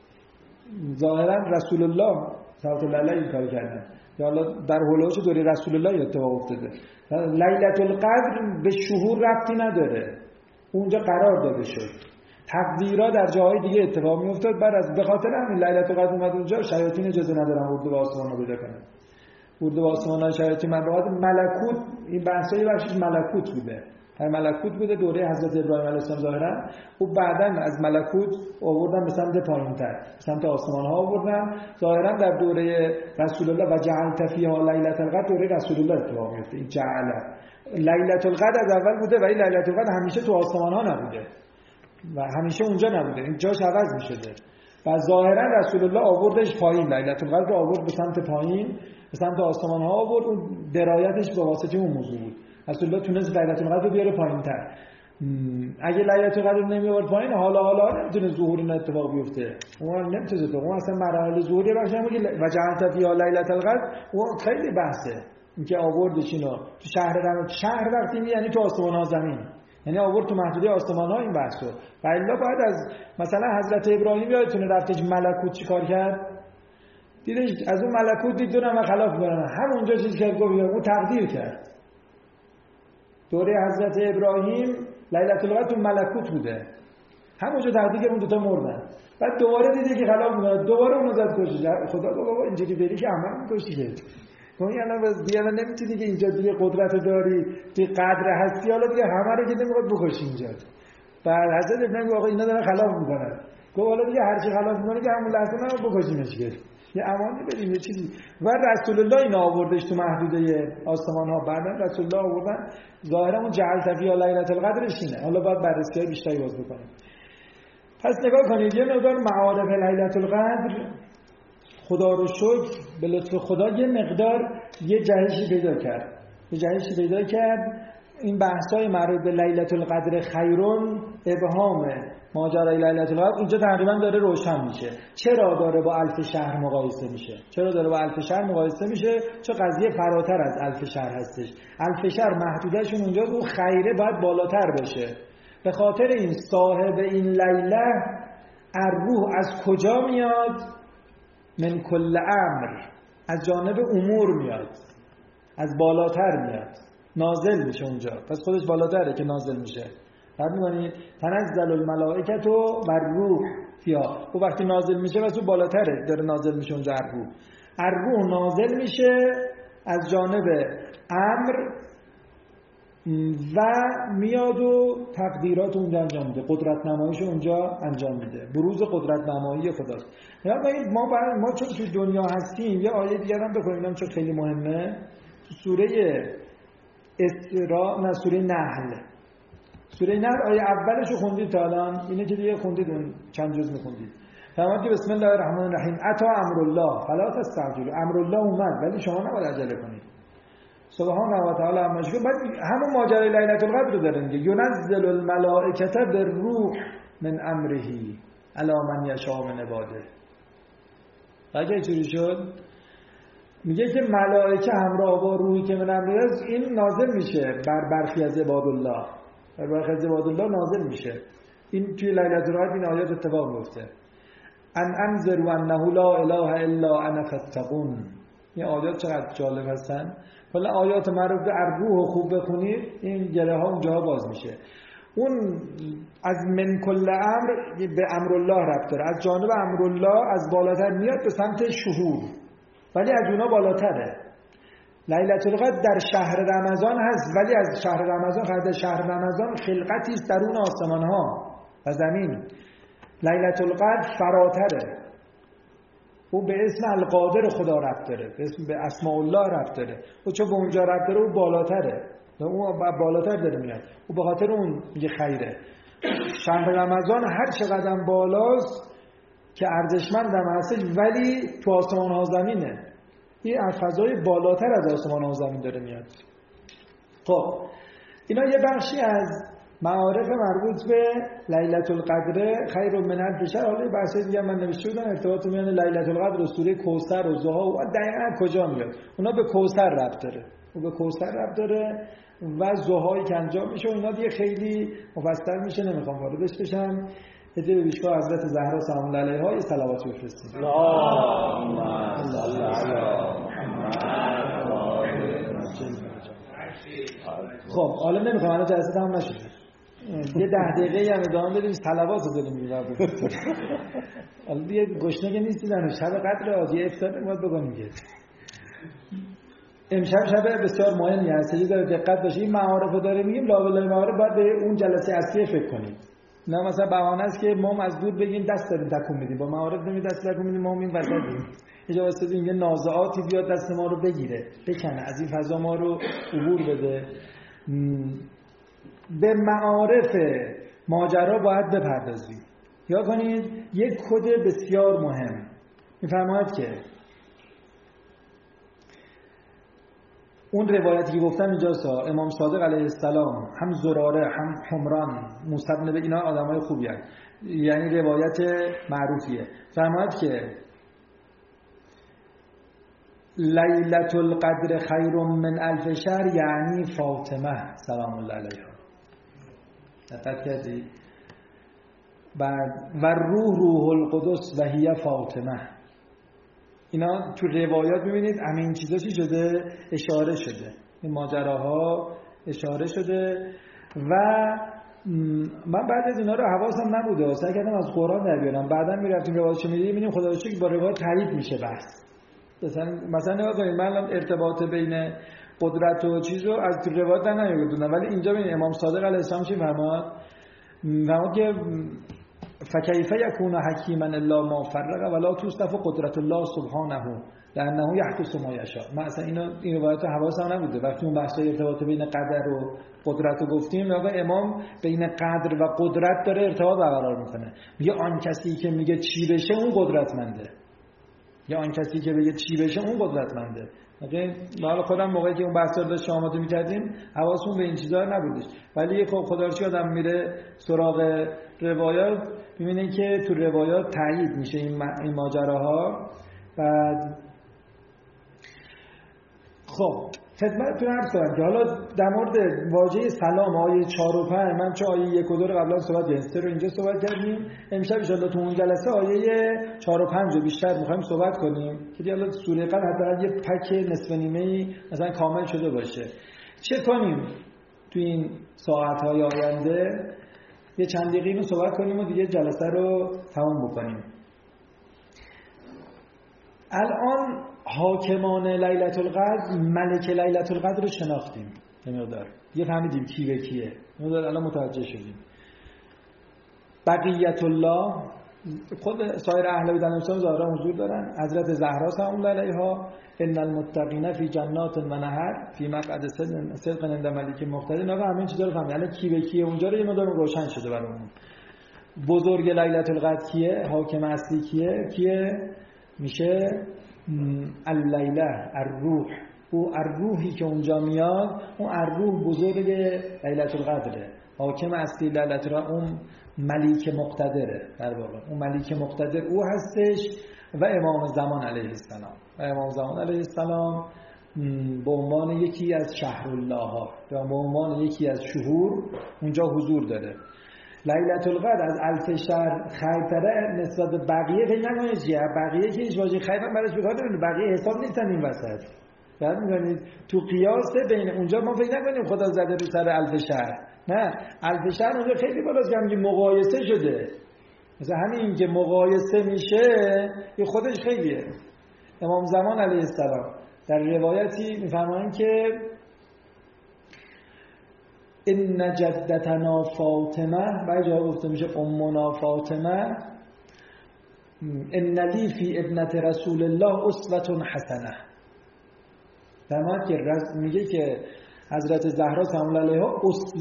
ظاهرا رسول الله صلی الله علیه و کار کردن. یا حالا در هولوش دوره رسول الله اتفاق افتاده. لیلة القدر به شهور ربطی نداره. اونجا قرار داده شد. تقدیرها در جاهای دیگه اتفاق میافتاد. بعد از به خاطر همین لیلة القدر اومد اونجا، شیاطین اجازه ندارن ورود به آسمان‌ها پیدا کنن. ورود به آسمان‌های شیاطین مبعوث ملکوت، این بحثای بخشش ملکوت بوده. در ملکوت بوده دوره حضرت ابراهیم علیه السلام ظاهرا. و بعداً از ملکوت آوردن به سمت پایین‌تر، به سمت آسمان‌ها آوردن. ظاهرا در دوره رسول الله و جعلت فیها لیلة القدر دوره رسول الله اتفاق میفته. این جعل لیلة القدر از اول بوده ولی لیلة القدر همیشه تو آسمان‌ها نبوده و همیشه اونجا نبوده، این جاش عوض می‌شده. و ظاهرا رسول الله آوردش پایین، لیلة القدر رو آورد به سمت پایین، به سمت آسمان‌ها آورد. اون درایتش به واسطه اون موضوع بود. رسول الله تونست لیلة القدر رو بیاره پایین‌تر. اگه لیلة القدر رو نمی‌آورد پایین، حالا نمیتونه ظهور این اتفاق بیفته. اون نمیتونه، اون اصلا مراحل ظهوری بخش نمیگه. و جعلت فیها لیلة القدر اون خیلی بحثه. اینکه آوردش اینو تو شهر وقتی یعنی تو آسمان‌ها زمین، یعنی آورد تو محدوده آسمان‌ها این بحثو. و الا باید از مثلا حضرت ابراهیم یادتونه رفتش ملکوت چیکار کرد؟ دیدش از اون ملکوت دید دو نفر خلاف می‌کنن، همونجا چیز کرد گفت اون تقدیر کرد. دوره حضرت ابراهیم لیلة القدر تو ملکوت بوده، همونجا تقدیر اون دو تا مردن. بعد دوباره دیده که خلاف می‌کنن، دوباره اونو زد کشید. خدا گفت بابا اینجوری بری که عمل می‌کشی که گویا الان دیگه نمیتونی که اینجا دیگه قدرت داری، دیگه قدر هستی، حالا دیگه همه رو که نمیخواد بکشی اینجا. بعد حضرت ابراهیم گفت آقا اینا دارن خلاف میکنن. گفت حالا دیگه هر چی خلاف میکنه که همون لحظه نه بکشیمش که یه امانی بدیم یه چیزی. و رسول الله اینا آوردش تو محدوده آسمان ها. بعدا رسول الله آوردن. ظاهرا اون جعل فیها لیلة القدرش اینه. حالا باید بررسی‌های بیشتری باز بکنیم. پس نگاه کنید یه مقدار معارف لیلة القدر خدا رو شکر به لطف خدا یه مقدار یه جهشی پیدا کرد. این بحث‌های مربوط به لیلة القدر خیرون، ابهام ماجرای لیلة القدر اینجا تقریبا داره روشن میشه. چرا داره با الف شهر مقایسه میشه؟ چه قضیه فراتر از الف شهر هستش. الف شهر محدودشون اونجا و خیره باید بالاتر باشه. به خاطر این صاحب این لیله الروح از کجا میاد؟ من کل امر، از جانب امور میاد، از بالاتر میاد، نازل میشه اونجا. پس خودش بالاتره که نازل میشه. بعد میگونید تنزل الملائکه و الروح فیها، و وقتی نازل میشه واسه بالاتره، داره نازل میشه اونجا. الروح نازل میشه از جانب امر و میاد و تقدیرات اونجا انجام میده، قدرت نماییش اونجا انجام میده، بروز قدرت نمایی خداست. ما چون توی دنیا هستیم یه آیه دیگه هم بخونیم، اینم چون خیلی مهمه. تو سوره سوره نحل آیه اولش رو خوندید تا الان؟ اینه که دیگه خوندید، اون چند جز میخوندید. فرمود که بسم الله الرحمن الرحیم اتی امر الله فلا تستعجلوا. امر الله اومد ولی شما نباید عجله کنید. سبحان و تعالی عما یشرکون. بعد همون ماجرای لیلة القدر رو داره میگه ینزل الملائکه بالروح من امره علی من یشاء من عباده. اگه چیزی شد میگه که ملائکه همراه با روحی که من امره است، این نازل میشه بر برخی از عباد الله، بر برخی از عباد الله نازل میشه. این توی لیلة القدر این آیات اتفاق میفته. ان انذروا انه لا اله الا انا فاتقون. این آیات چقدر جالب هستن. حالا آیات مربوط به الروح خوب بخونید، این گره ها اونجا باز میشه. اون از من کل امر به امر الله ربط داره، از جانب امر الله از بالاتر میاد به سمت شهور، ولی از اونا بالاتره. لیلة القدر در شهر رمضان هست ولی از شهر رمضان، خرد شهر رمضان خلقتی است درون آسمان ها و زمین. لیلة القدر فراتره، او به اسم القادر خدا ربط داره، به اسماء الله ربط داره. و چون به اونجا ربط داره او بالاتره، اون بالاتر داره میاد. او به خاطر اون میگه خیره. شهر رمضان هر چقدر بالاست که ارزشمند هم هستش ولی تو آسمان ها زمینه. این از فضای بالاتر از آسمان ها زمین داره میاد. خب اینا یه بخشی از معارف مربوط به لیلة القدر خیر من الف شهر. حالا بحث دیگه من نوشته بودم ارتباط میان لیلة القدر و سوره کوثر و ضحی و دقیقاً کجا میاد. اونا به کوثر ربط داره، و ضحی که انجام میشه و اینا دیگه خیلی مفصل میشه، نمیخوام واردش بشم. هدیه به پیشگاه حضرت زهرا سلام الله علیها یه صلوات بفرستید. اللهم صل علی محمد. خب حالا نمیخوام الان جلسه تمام نشه. یه 10 دقیقه هم ادامه بدیم صلوات رو داریم میگیم. الان دیگه گشنه که نیستید، شب قدر عادی افطار نماز بکنیم که. امشب شب بسیار مهمی هست، یه ذره دقت باشه. این معارفو داره میگیم، لابلای معارف باید به اون جلسه اصلی فکر کنید. نه مثلا بهانه است که ما از دور بگیم دست داریم تکون میدیم، با معارف نمی دست تکون میدیم، ما این وسطیم. اجازه بدید یه نازعاتی بیاد دست ما رو بگیره، بکنه، از این فضا ما رو عبور بده. به معارف ماجرا باید بپردازیم. یا کنید یک کد بسیار مهم میفرماید که اون روایتی که گفتم اینجاست، امام صادق علیه السلام هم زراره هم حمران موسی بن اینا آدمای خوبی هستند، یعنی روایت معروفیه. فرماید که لیلة القدر خیر من الف شهر، یعنی فاطمه سلام الله علیها. دقت کردی؟ بعد و روح القدس و هی فاطمه. اینا تو روایات می‌بینید همه این چیزا چی شده؟ اشاره شده. این ماجراها اشاره شده و من بعد از اینا رو حواسم نبوده، سعی کردم از قرآن در بیارم. بعداً می‌رفتیم روایتشو می‌دیدیم، خدا رو شکر با روایت تایید میشه بحث. مثلا نگاه کنید، من ارتباط بین قدرت و چیز رو از روایت در نیاوردم، ولی اینجا ببینید امام صادق علیه السلام چی فرمود؟ فرمود که فکیف یکون حکیما الا ما فرق ولا توصف قدرت الله سبحانه لانه یحدث ما یشاء. من اصلا این روایت حواسم نبوده. وقتی اون بحث ارتباط بین قدر و قدرت رو گفتیم، امام بین قدر و قدرت داره ارتباط برقرار میکنه. میگه آن کسی که میگه چی بشه اون قدرتمنده، یا آن کسی که بگه چی بشه اون قدرتمنده. حالا خودم موقعی که اون بحثا رو داشت آماده می‌کردیم حواسمون به این چیزا نبودش، ولی خب خدا رو شکر آدم میره سراغ روایات می‌بینه که تو روایات تایید میشه این ماجراها. بعد خب خدمتتون عرض کنم که حالا در مورد واژه سلام آیه 4 و 5 من چه آیه 1 و 2 رو قبلا صحبت کردیم، 3 رو اینجا صحبت کردیم. امشب ان شاءالله تو اون جلسه آیه 4 و 5 رو بیشتر می‌خوایم صحبت کنیم که حالا سوره قدر حداقل یه پک نصف نیمه‌ای مثلا کامل شده باشه. چه کنیم تو این ساعت‌های آینده؟ یه چند دقیقه اینو صحبت کنیم و دیگه جلسه رو تمام بکنیم. الان حاکمان لیلة القدر، ملک لیلة القدر رو شناختیم نمیدار، یه فهمیدیم کی به کیه نمیدار، الان متوجه شدیم. بقیت الله، خود سایر اهل بیت الانسان ظاهرا حضور دارن. حضرت زهرا سلام الله علیها، ان المتقین فی جنات و نهر فی مقعد صدق عند ملیک مقتدر. نگاه همین چیزا رو فهمیدیم. الان کی به کیه اونجا رو یه مقدار روشن شده برامون. بزرگ لیلة القدر کیه؟ حاکم اصلی کیه؟ میشه اللیله الروح. او الروحی که اونجا میاد، اون الروح بزرگ لیلة القدره. حاکم اصلی لیلة القدر اون ملیک مقتدره. در واقع اون ملیک مقتدر او هستش و امام زمان علیه السلام. و امام زمان علیه السلام به عنوان یکی از شهرالله ها یا به عنوان یکی از شهور اونجا حضور داره. لیلة القدر از الف شهر خیرتره نسبت به بقیه. فکر نکنید چیه بقیه که هیچ واژه خیر هم براش بکار نمیبرن، بقیه حساب نیستن این وسط. بعد میگید تو قیاس بین اونجا ما فکر نکنیم خدا زده رو سر الف شهر، نه الف شهر اونجا خیلی بالاست که همین مقایسه شده. مثلا همین که مقایسه میشه این خودش خیلیه. امام زمان علیه السلام در روایتی میفرمایند که ان جدتنا فاطمه، بعد جا گفته میشه امنا فاطمه، ان لی فی ابنت رسول الله اسوه حسنه. فرمود که میگه که حضرت زهرا سلام الله علیها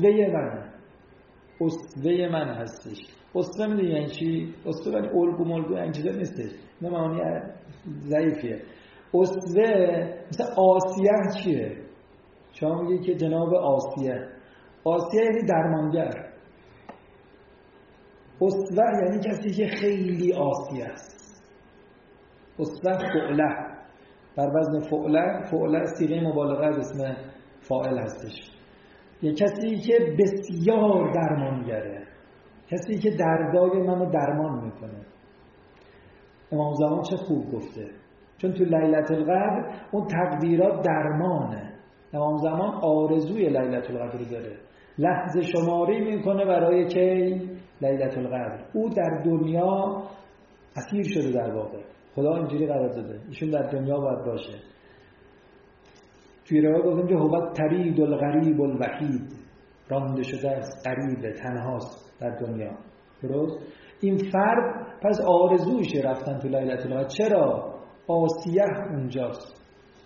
اسوه من هستش. اسوه میدونی یعنی چی؟ اسوه یعنی الگو ملگو این چیزا نیستش، نه معنی ضعیفیه. اسوه مثلا آسیه چیه؟ شما میگه که جناب آسیه یعنی درمانگر. اسوه یعنی کسی که خیلی آسیه است. اسوه فعله بر وزن فعله صیغه مبالغه اسم فاعل هستش. یه کسی که بسیار درمانگره، کسی که دردای منو درمان میکنه. امام زمان چه خوب گفته، چون تو لیلة القدر اون تقدیرات درمانه. امام زمان آرزوی لیلة القدر داره. لحظه شماری میکنه برای کی؟ لیلة القدر. او در دنیا اسیر شده، در واقع خدا اینجوری قرار داده ایشون در دنیا باید باشه. توی روایت گفتم که هو ترید الغریب الوحید، رانده شده است، غریبه، تنهاست در دنیا. درست؟ این فرد پس آرزوشه رفتن تو لیلة القدر. چرا؟ آسیه اونجاست،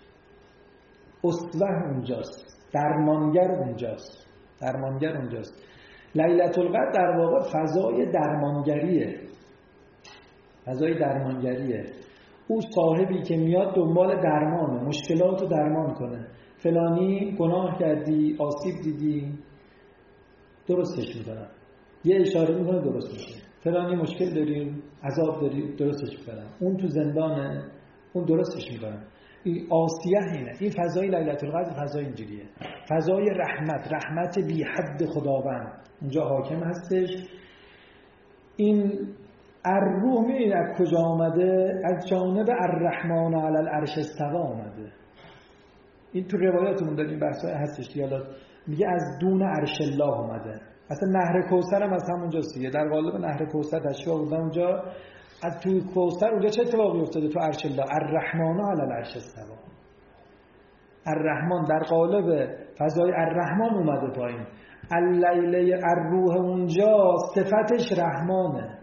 اسوه اونجاست، درمانگر اونجاست، درمانگر اونجاست. لیلة القدر در واقع فضای درمانگریه، فضای درمانگریه. او صاحبی که میاد دنبال درمانه، مشکلات رو درمان کنه. فلانی گناه کردی، آسیب دیدی، درستش میکنم. یه اشاره میکنه درست میشه. فلانی مشکل داریم، عذاب داری، درستش میکنم. اون تو زندانه، اون درستش میکنم. این آسیه اینه. این فضای لیلة القدر فضای اینجوریه، فضای رحمت، رحمت بی حد خداوند اونجا حاکم هستش. این الروح می‌بینید از کجا آمده؟ از جانب الرحمن علی العرش استوا آمده. این تو روایاتمون داریم بحثای هستش که حالا میگه از دون عرش الله اومده. اصلا نهر کوثر هم از همونجاست دیگه. در قالب نهر کوثر تشریف آوردن اونجا. از توی کوثر اونجا چه اتفاقی افتاده؟ تو عرش الله الرحمن علی العرش استوا. الرحمن در قالب فضای الرحمن اومده پایین. اللیله الروح اونجا صفتش رحمانه،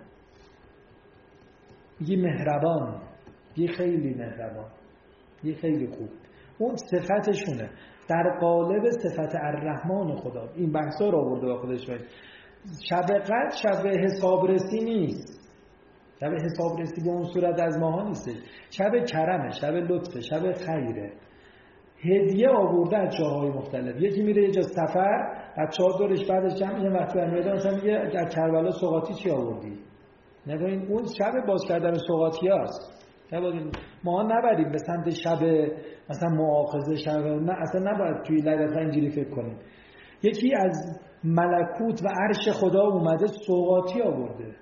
یه مهربان، یه خیلی مهربان، یه خیلی خوب. اون صفتشونه در قالب صفت الرحمن خدا. این بحثا رو آورده با خودش. شب قدر شب حسابرسی نیست، شب حسابرسی به اون صورت از ماها نیستش. شب کرمه، شب لطفه، شب خیره. هدیه آورده از جاهای مختلف. یکی میره یه جا سفر، بچه‌ها دورش بعدش جمع میشن، وقتی میاد مثلا میگه در کربلا سوغاتی چی آوردی؟ نگاهین اون شب باز کردن سوغاتیاست. نباید ما نبریم به سمت شب مثلا مؤاخذه، شب نه، اصلا نباید توی لیلة اینجوری فکر کنیم. یکی از ملکوت و عرش خدا اومده سوغاتی آورده.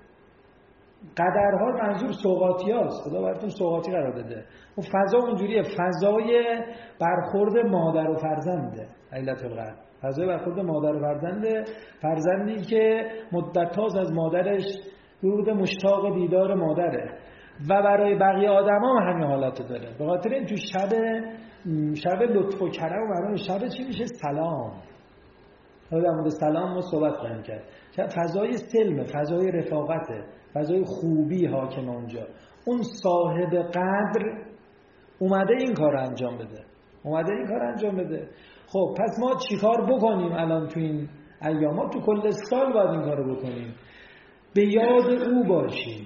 قدرها منظور سوغاتیاست. خدا براتون سوغاتی قرار داده. اون فضا اونجوریه، فضای برخورد مادر و فرزنده. لیلة القدر فضای برخورد مادر و فرزنده. فرزندی که مدت‌هاست از مادرش درود مشتاق دیدار مادره و برای بقیه آدما هم همین حالت داره. به خاطر این تو شب لطف و کرم و برای شب چی میشه؟ سلام. حالا در مورد سلام ما صحبت خواهیم کرد. فضای سلم، فضای رفاقته، فضای خوبی حاکم اونجا. اون صاحب قدر اومده این کار انجام بده، اومده این کار انجام بده. خب پس ما چیکار بکنیم الان تو این ایام؟ تو کل سال باید این کارو بکنیم. به یاد او باشیم،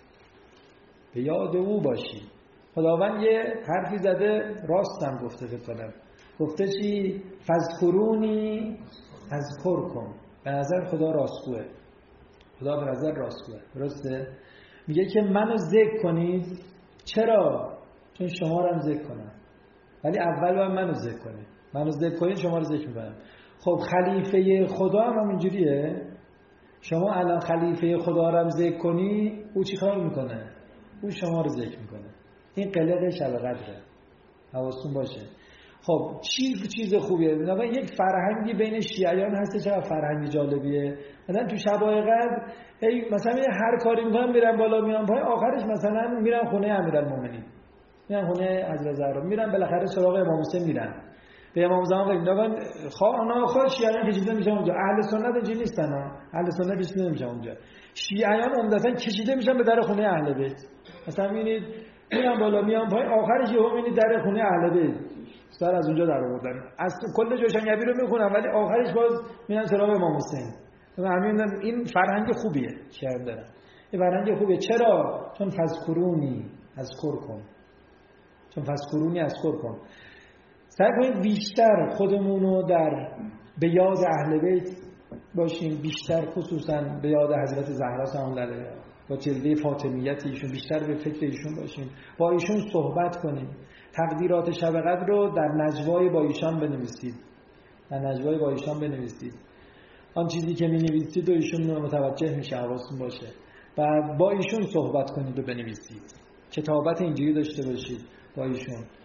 به یاد او باشیم. خداوند یه حرفی زده، راستم گفته بکنم. گفته چی؟ فذکرونی اذکرکم. به نظر خدا راستگوه. خدا به نظر راستگوه. درسته؟ میگه که منو ذکر کنید. چرا؟ چون شما رو هم ذکر کنم. ولی اول باید منو ذکر کنید. منو ذکر کنید شما رو ذکر میکنم. خب خلیفه خدا هم اینجوریه. شما الان خلیفه خدا رو هم ذکر کنی، او چی کار میکنه؟ او شما رو ذکر میکنه. این قلق شب قدره. حواستون باشه. خب چیز خوبیه. مثلا یک فرهنگی بین شیعیان هست، چه فرهنگی جالبیه. مثلا تو شبای قدر مثلا هر کاری میکنن میرن بالا میان پایین، آخرش مثلا میرن خونه امیرالمومنین، میرن خونه حضرت زهرا، میرن بالاخره سراغ امام حسین میرن. به امام زمان میگن خواهر شیعیان کشیده میشن اونجا. اهل سنت اینجوری نیستن ها. اهل سنت کشیده نمیشن اونجا. شیعیان عمدتاً کشیده میشن به در خونه اهل بیت. مثلا میبینید میرن بالا میان پایین، آخرش یهو میبینید در خونه اهل بیت سر از اونجا در آوردن. از کل جوشنگبی رو میخونن ولی آخرش باز میرن سراغ امام حسین. این فرهنگ خوبیه شیعیان دارن. این فرهنگ خوبیه. چرا؟ چون فذکرونی اذکرکم. چون فذکرونی اذکرکم. سعی کنید بیشتر خودمونو در به یاد اهل بیت باشیم، بیشتر خصوصا به یاد حضرت زهرا سلام علیها با جلوه فاطمیت ایشون، بیشتر به فکر ایشون باشیم، با ایشون صحبت کنیم. تقدیرات شب قدر رو در نجوای با ایشان بنویسید، در نجوای با ایشان بنویسید. آن چیزی که می‌نویسید و ایشون متوجه میشه، حواستون باشه. و با ایشون صحبت کنید و بنویسید. کتابت اینجوری داشته باشید با ایشون.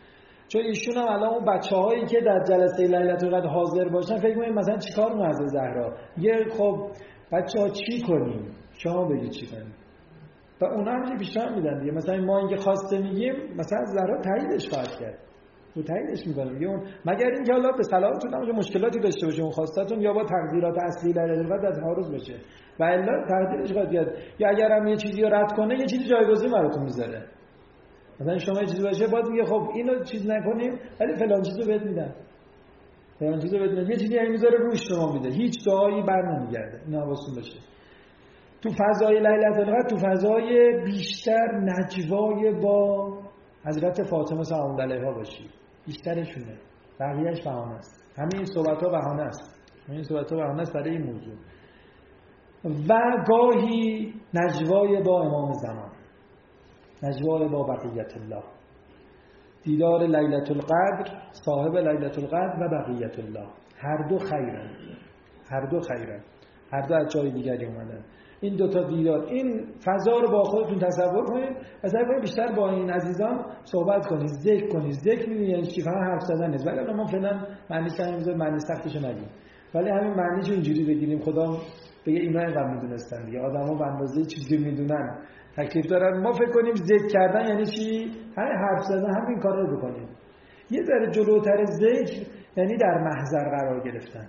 چون ایشون هم الان اون بچه‌هایی که در جلسه لیلة القدر حاضر باشن فکر کنید مثلا چیکار می‌کنه از زهرا، یه خب بچه‌ها چی کنیم، شما بگید چی کنیم، و اونا هم بیشتر میدن دیگه. مثلا ما اینکه خواسته میگیم، مثلا زهرا تاییدش خواهد کرد، تو تاییدش میکنه میگه اون مگر اینکه حالا به صلاحتون نمیشه مشکلاتی داشته باشه اون خواستتون، یا با تقدیرات اصلی لیلة القدر از تعارض باشه و الا تقدیرش خواهد کرد، یا اگر هم یه چیزی رو رد کنه یه چیزی جایگزین براتون میذاره. مثلا شما یه چیزی باشه باز میگه خب اینو چیز نکنیم ولی فلان چیزو بهت میدم، فلان چیزو بهت میدم، یه چیزی همین میذاره روش شما میده، هیچ دعایی برنمیگرده. این حواستون باشه. تو فضای لیلة القدر تو فضای بیشتر نجوای با حضرت فاطمه سلام الله علیها باشی، بیشترشونه، بقیه‌اش بهانه است. همه این صحبت‌ها بهانه است، همین صحبت‌ها بهانه است برای این موضوع. و گاهی نجوای با امام زمان، نجوای با بقیت الله، دیدار لیلة القدر، صاحب لیلة القدر و بقیت الله، هر دو خیرن، هر دو خیرن، هر دو از جای دیگری اومدن. این دوتا دیدار، این فضا رو با خودتون تصور کنید و سعی کنید بیشتر با این عزیزان صحبت کنید، ذکر کنید. ذکر می‌بینید یعنی چی؟ فقط حرف زدن نیست. ولی ما فعلا معنیش همین، معنی سختش نگیم، ولی همین معنیش اینجوری بگیریم خدا بگه اینا اینقدر میدونستن دیگه، آدما به اندازه چیزی میدونن تکلیف دارن. ما فکر کنیم ذکر کردن یعنی چی؟ همین حرف زدن، همین کارا رو بکنیم. یه ذره جلوتر ذکر یعنی در محضر قرار گرفتن.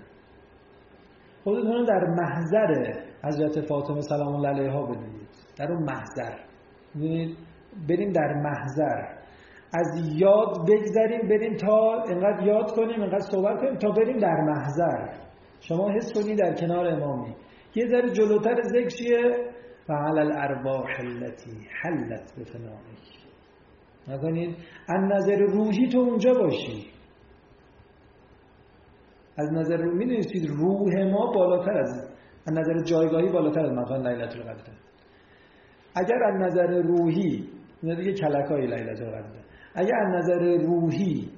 خودتون در محضر حضرت فاطمه سلام الله علیها بدونید، در اون محضر، می‌دونید، بریم در محضر، از یاد بگذریم بریم تا اینقدر یاد کنیم، اینقدر صحبت کنیم تا بریم در محضر. شما حس کنید در کنار امامی. یه ذره جلوتر ذکر چیه؟ فعلى الارواح التي حلت بفنائک. نکنید از نظر روحی تو اونجا باشی، از نظر روحی می‌دونید روح ما بالاتر از نظر جایگاهی بالاتر از مقام لیلة القدر. اگر از نظر روحی، اینا دیگه کلکای لیلة القدر، اگر از نظر روحی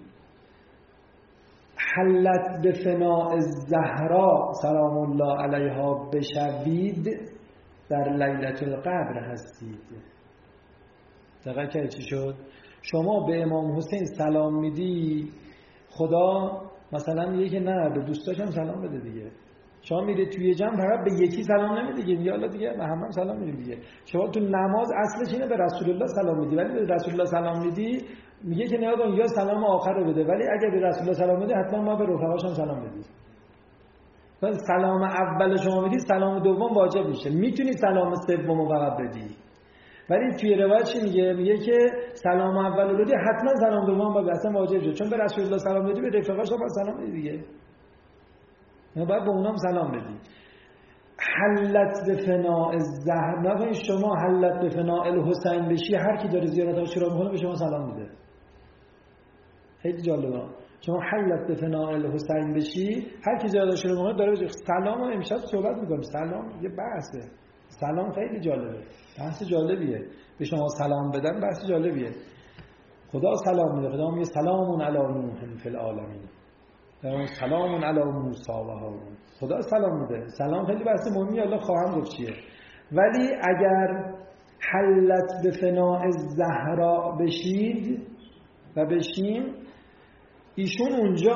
حلت به فناء الزهرا سلام الله علیها بشوید، در لیلة القدر هستید. دقیقا که چی شد؟ شما به امام حسین سلام میدی، خدا مثلا میگه که نه به دوستاش هم سلام بده دیگه. شما میره توی جمع فقط به یکی سلام نمیدی دیگه، یا دیگه به همه سلام میدی دیگه. شما تو نماز اصلش اینه به رسول الله سلام میدی، ولی به رسول الله سلام میدی میگه که نگاه کن یا سلام آخر رو بده، ولی اگر به رسول الله سلام میدی حتما ما به رفقاش هم سلام بدید. مثلا سلام اول شما میدی، سلام دوم واجب میشه. میتونی سلام سوم رو فقط بدی، ولی توی روایت چی میگه؟ میگه که سلام اول رو بدی حتما سلام دوم باید اصلا واجب شه، چون به رسول الله سلام بدی به رفقاش هم سلام بدی دیگه، نه باید به اونام سلام بدی. حلت به فناء الزهر، نگید شما حلت به فناء الحسین بشی، هر کی داره زیارت عاشورا میکنه به شما سلام میده. خیلی جالبه. شما حلت به فناء الحسین بشی، هر کی زیارت عاشورا میکنه داره به سلام. امشب صحبت میکنیم سلام، یه بحثه. سلام خیلی جالبه، بحث جالبیه. به شما سلام بدن بحث جالبیه. خدا سلام میده، خدا میگه سلام علی نوح فی العالمین، سلام علی موسی و هارون. خدا سلام میده. سلام خیلی بحث مهمیه، الله خواهم گفت چیه. ولی اگر حلت به فناء الزهرا بشید و بشیم، ایشون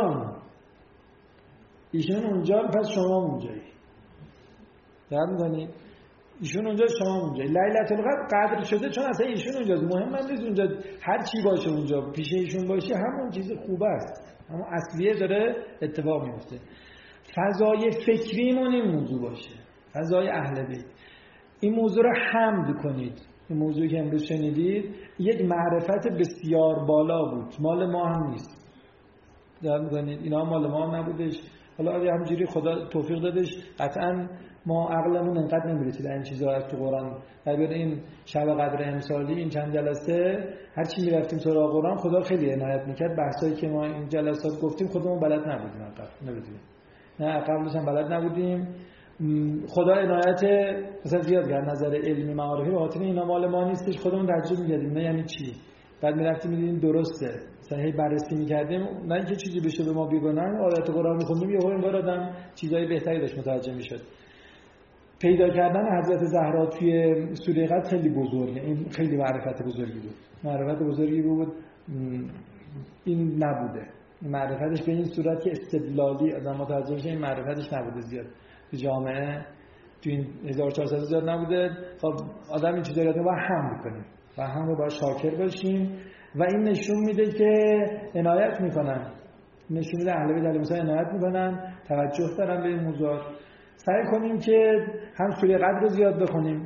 اونجا پس شما اونجایی. درست می‌کنید؟ ایشون اونجا شما اونجا. لیلة القدر قدر شده چون اصلا ایشون اونجاست. مهم نیست اونجا هر چی باشه اونجا پیش ایشون باشه همون چیز خوبه است، اما اصلیه داره اتفاق میفته. فضای فکریمون این موضوع باشه، فضای اهل بیت. این موضوع رو حمد کنید. این موضوعی که امروز شنیدید یک معرفت بسیار بالا بود، مال ما هم نیست. درک می‌کنید؟ اینا مال ما هم نبودش. حالا همینجوری خدا توفیق دادش، قطعاً ما عقلمون انقدر نمیرسید این چیزا از تو قرآن. در این شب قدر امسالی این چند جلسه هر چی میرفتیم سراغ قرآن خدا خیلی عنایت میکرد. بحثایی که ما این جلسات گفتیم خودمون بلد نبودیم، نه قبلش هم بلد نبودیم. خدا عنایت مثلا زیاد کرد نظر علمی معارفی، به خاطر اینا مال ما نیستش. خودمون تعجب می‌کردیم نه یعنی چی، بعد میرفتیم می‌دیدیم درسته، صحیح بررسی می‌کردیم، نه اینکه چیزی بشه به ما بیگناه. آیات قرآن می‌خوندیم یهو انگار آدم چیزای بهتری داشت متوجه می‌شد. پیدا کردن حضرت زهرا توی سوره قدر خیلی بزرگه. این خیلی معرفت بزرگی بود، معرفت بزرگی بود. این نبوده. این معرفتش به این صورت که استدلالی آدم متوجه بشه، این معرفتش نبوده زیاد تو جامعه، تو این 1400 زیاد نبوده. خب آدم این چیزا رو وهم میکنیم و هم رو باید شاکر باشیم و این نشون میده که عنایت میکنن، نشون میده اهل بیت مثلا عنایت میکنن، توجه دارن به این موضوع. سعی کنیم که هم سوره قدر رو زیاد بخونیم،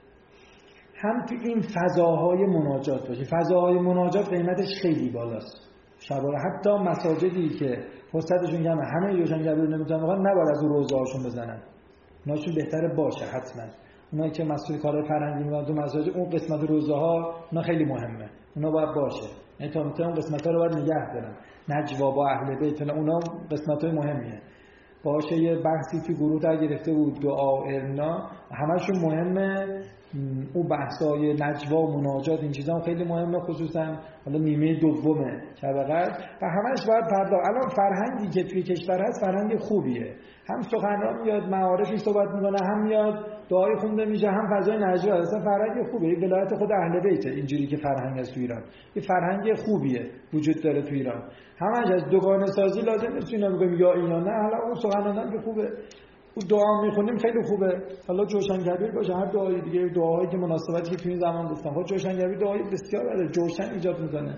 هم تو این فضاهای مناجات باشیم. فضاهای مناجات قیمتش خیلی بالاست. شبا حتی مساجدی که فرصتشون کمه همه روشنگری رو نمیتونن بخونن، نباید از اون روزه هاشون بزنن. اوناشون بهتره باشه حتما. اونایی که مسئول کارهای فرهنگی می‌باشن تو مساجد، اون قسمت روزه ها اونا خیلی مهمه، اونا باید باشه. یعنی تا اون قسمت‌ها رو باید نگه دارن. نجوا با اهل بیت اونا قسمت‌های مهمیه. باشه یه بحثی تو گروه تا گرفته بود دعا ارنا، همشون مهمه. اون بحثای نجوا و مناجات این چیزا خیلی مهمه، خصوصا حالا نیمه دومه شب قدر و همش باید پرداخت. الان فرهنگی که توی کشور هست فرهنگ خوبیه، هم سخنران میاد معارفی صحبت میکنه، هم میاد دعای خونده میشه، هم فضای نجوا. اصلا فرهنگ خوبیه، این ولایت خود اهل بیته. اینجوری که فرهنگ است تو ایران، این فرهنگ خوبیه وجود داره تو ایران. همش از دوگانه سازی لازم نیست اینا میگم یا اینا نه، حالا اون سخنرانان که خوبه، اون دعا میخونیم خیلی خوبه. حالا جوشن کبیر باشه، هر دعای دیگه، دعاهایی که مناسبتی که تو این زمان گفتم. خود جوشن کبیر دعای بسیار داره، جوشن ایجاد میکنه،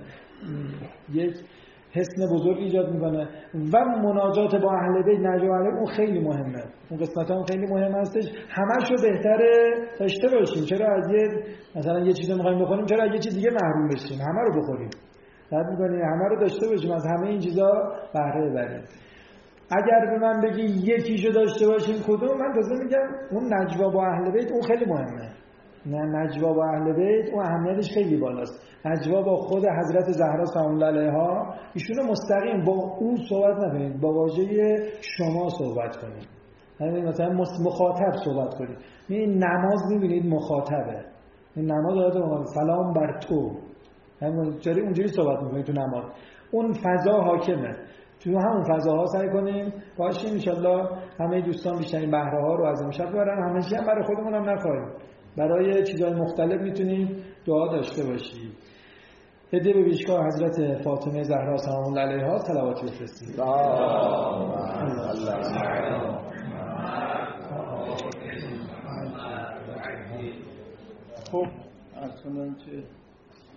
یک حسن بزرگ ایجاد میکنه. و مناجات با اهل بیت، نجوا اهل، اون خیلی مهمه. اون قسمت هم خیلی مهم هستش. همشو بهتره داشته باشیم. چرا از یه مثلا یه چیزی میخوایم بخوریم، چرا از یه چیز دیگه محروم بشیم؟ همه رو بخوریم. بعد میگن همه رو داشته باشیم، از همه این چیزا بهره ببریم. اگر به من بگی یکیشو داشته باشیم کدوم، من تازه میگم اون نجوا با اهل بیت اون خیلی مهمه. نه نجوا با اهل بیت اون اهمیتش خیلی بالاست. نجوا با خود حضرت زهرا سلام الله علیها، ایشونو مستقیم با اون صحبت نکنید، با واژه شما صحبت کنید. یعنی مثلا مخاطب صحبت کنید. این نماز میبینید مخاطبه. این نماز داره سلام بر تو. یعنی اونجوری صحبت میکنید تو نماز. اون فضا حاکمه. تو همون فضاها سعی کنیم باشیم. ان شاءالله همه دوستان بیشترین بهره ها رو از امشب ببرن. همیشه هم برای خودمون هم نخواهیم، برای چیزهای مختلف میتونیم دعا داشته باشیم. هدیه به پیشگاه حضرت فاطمه زهرا سلام الله علیها صلواتی بفرستید. خب اصلا چه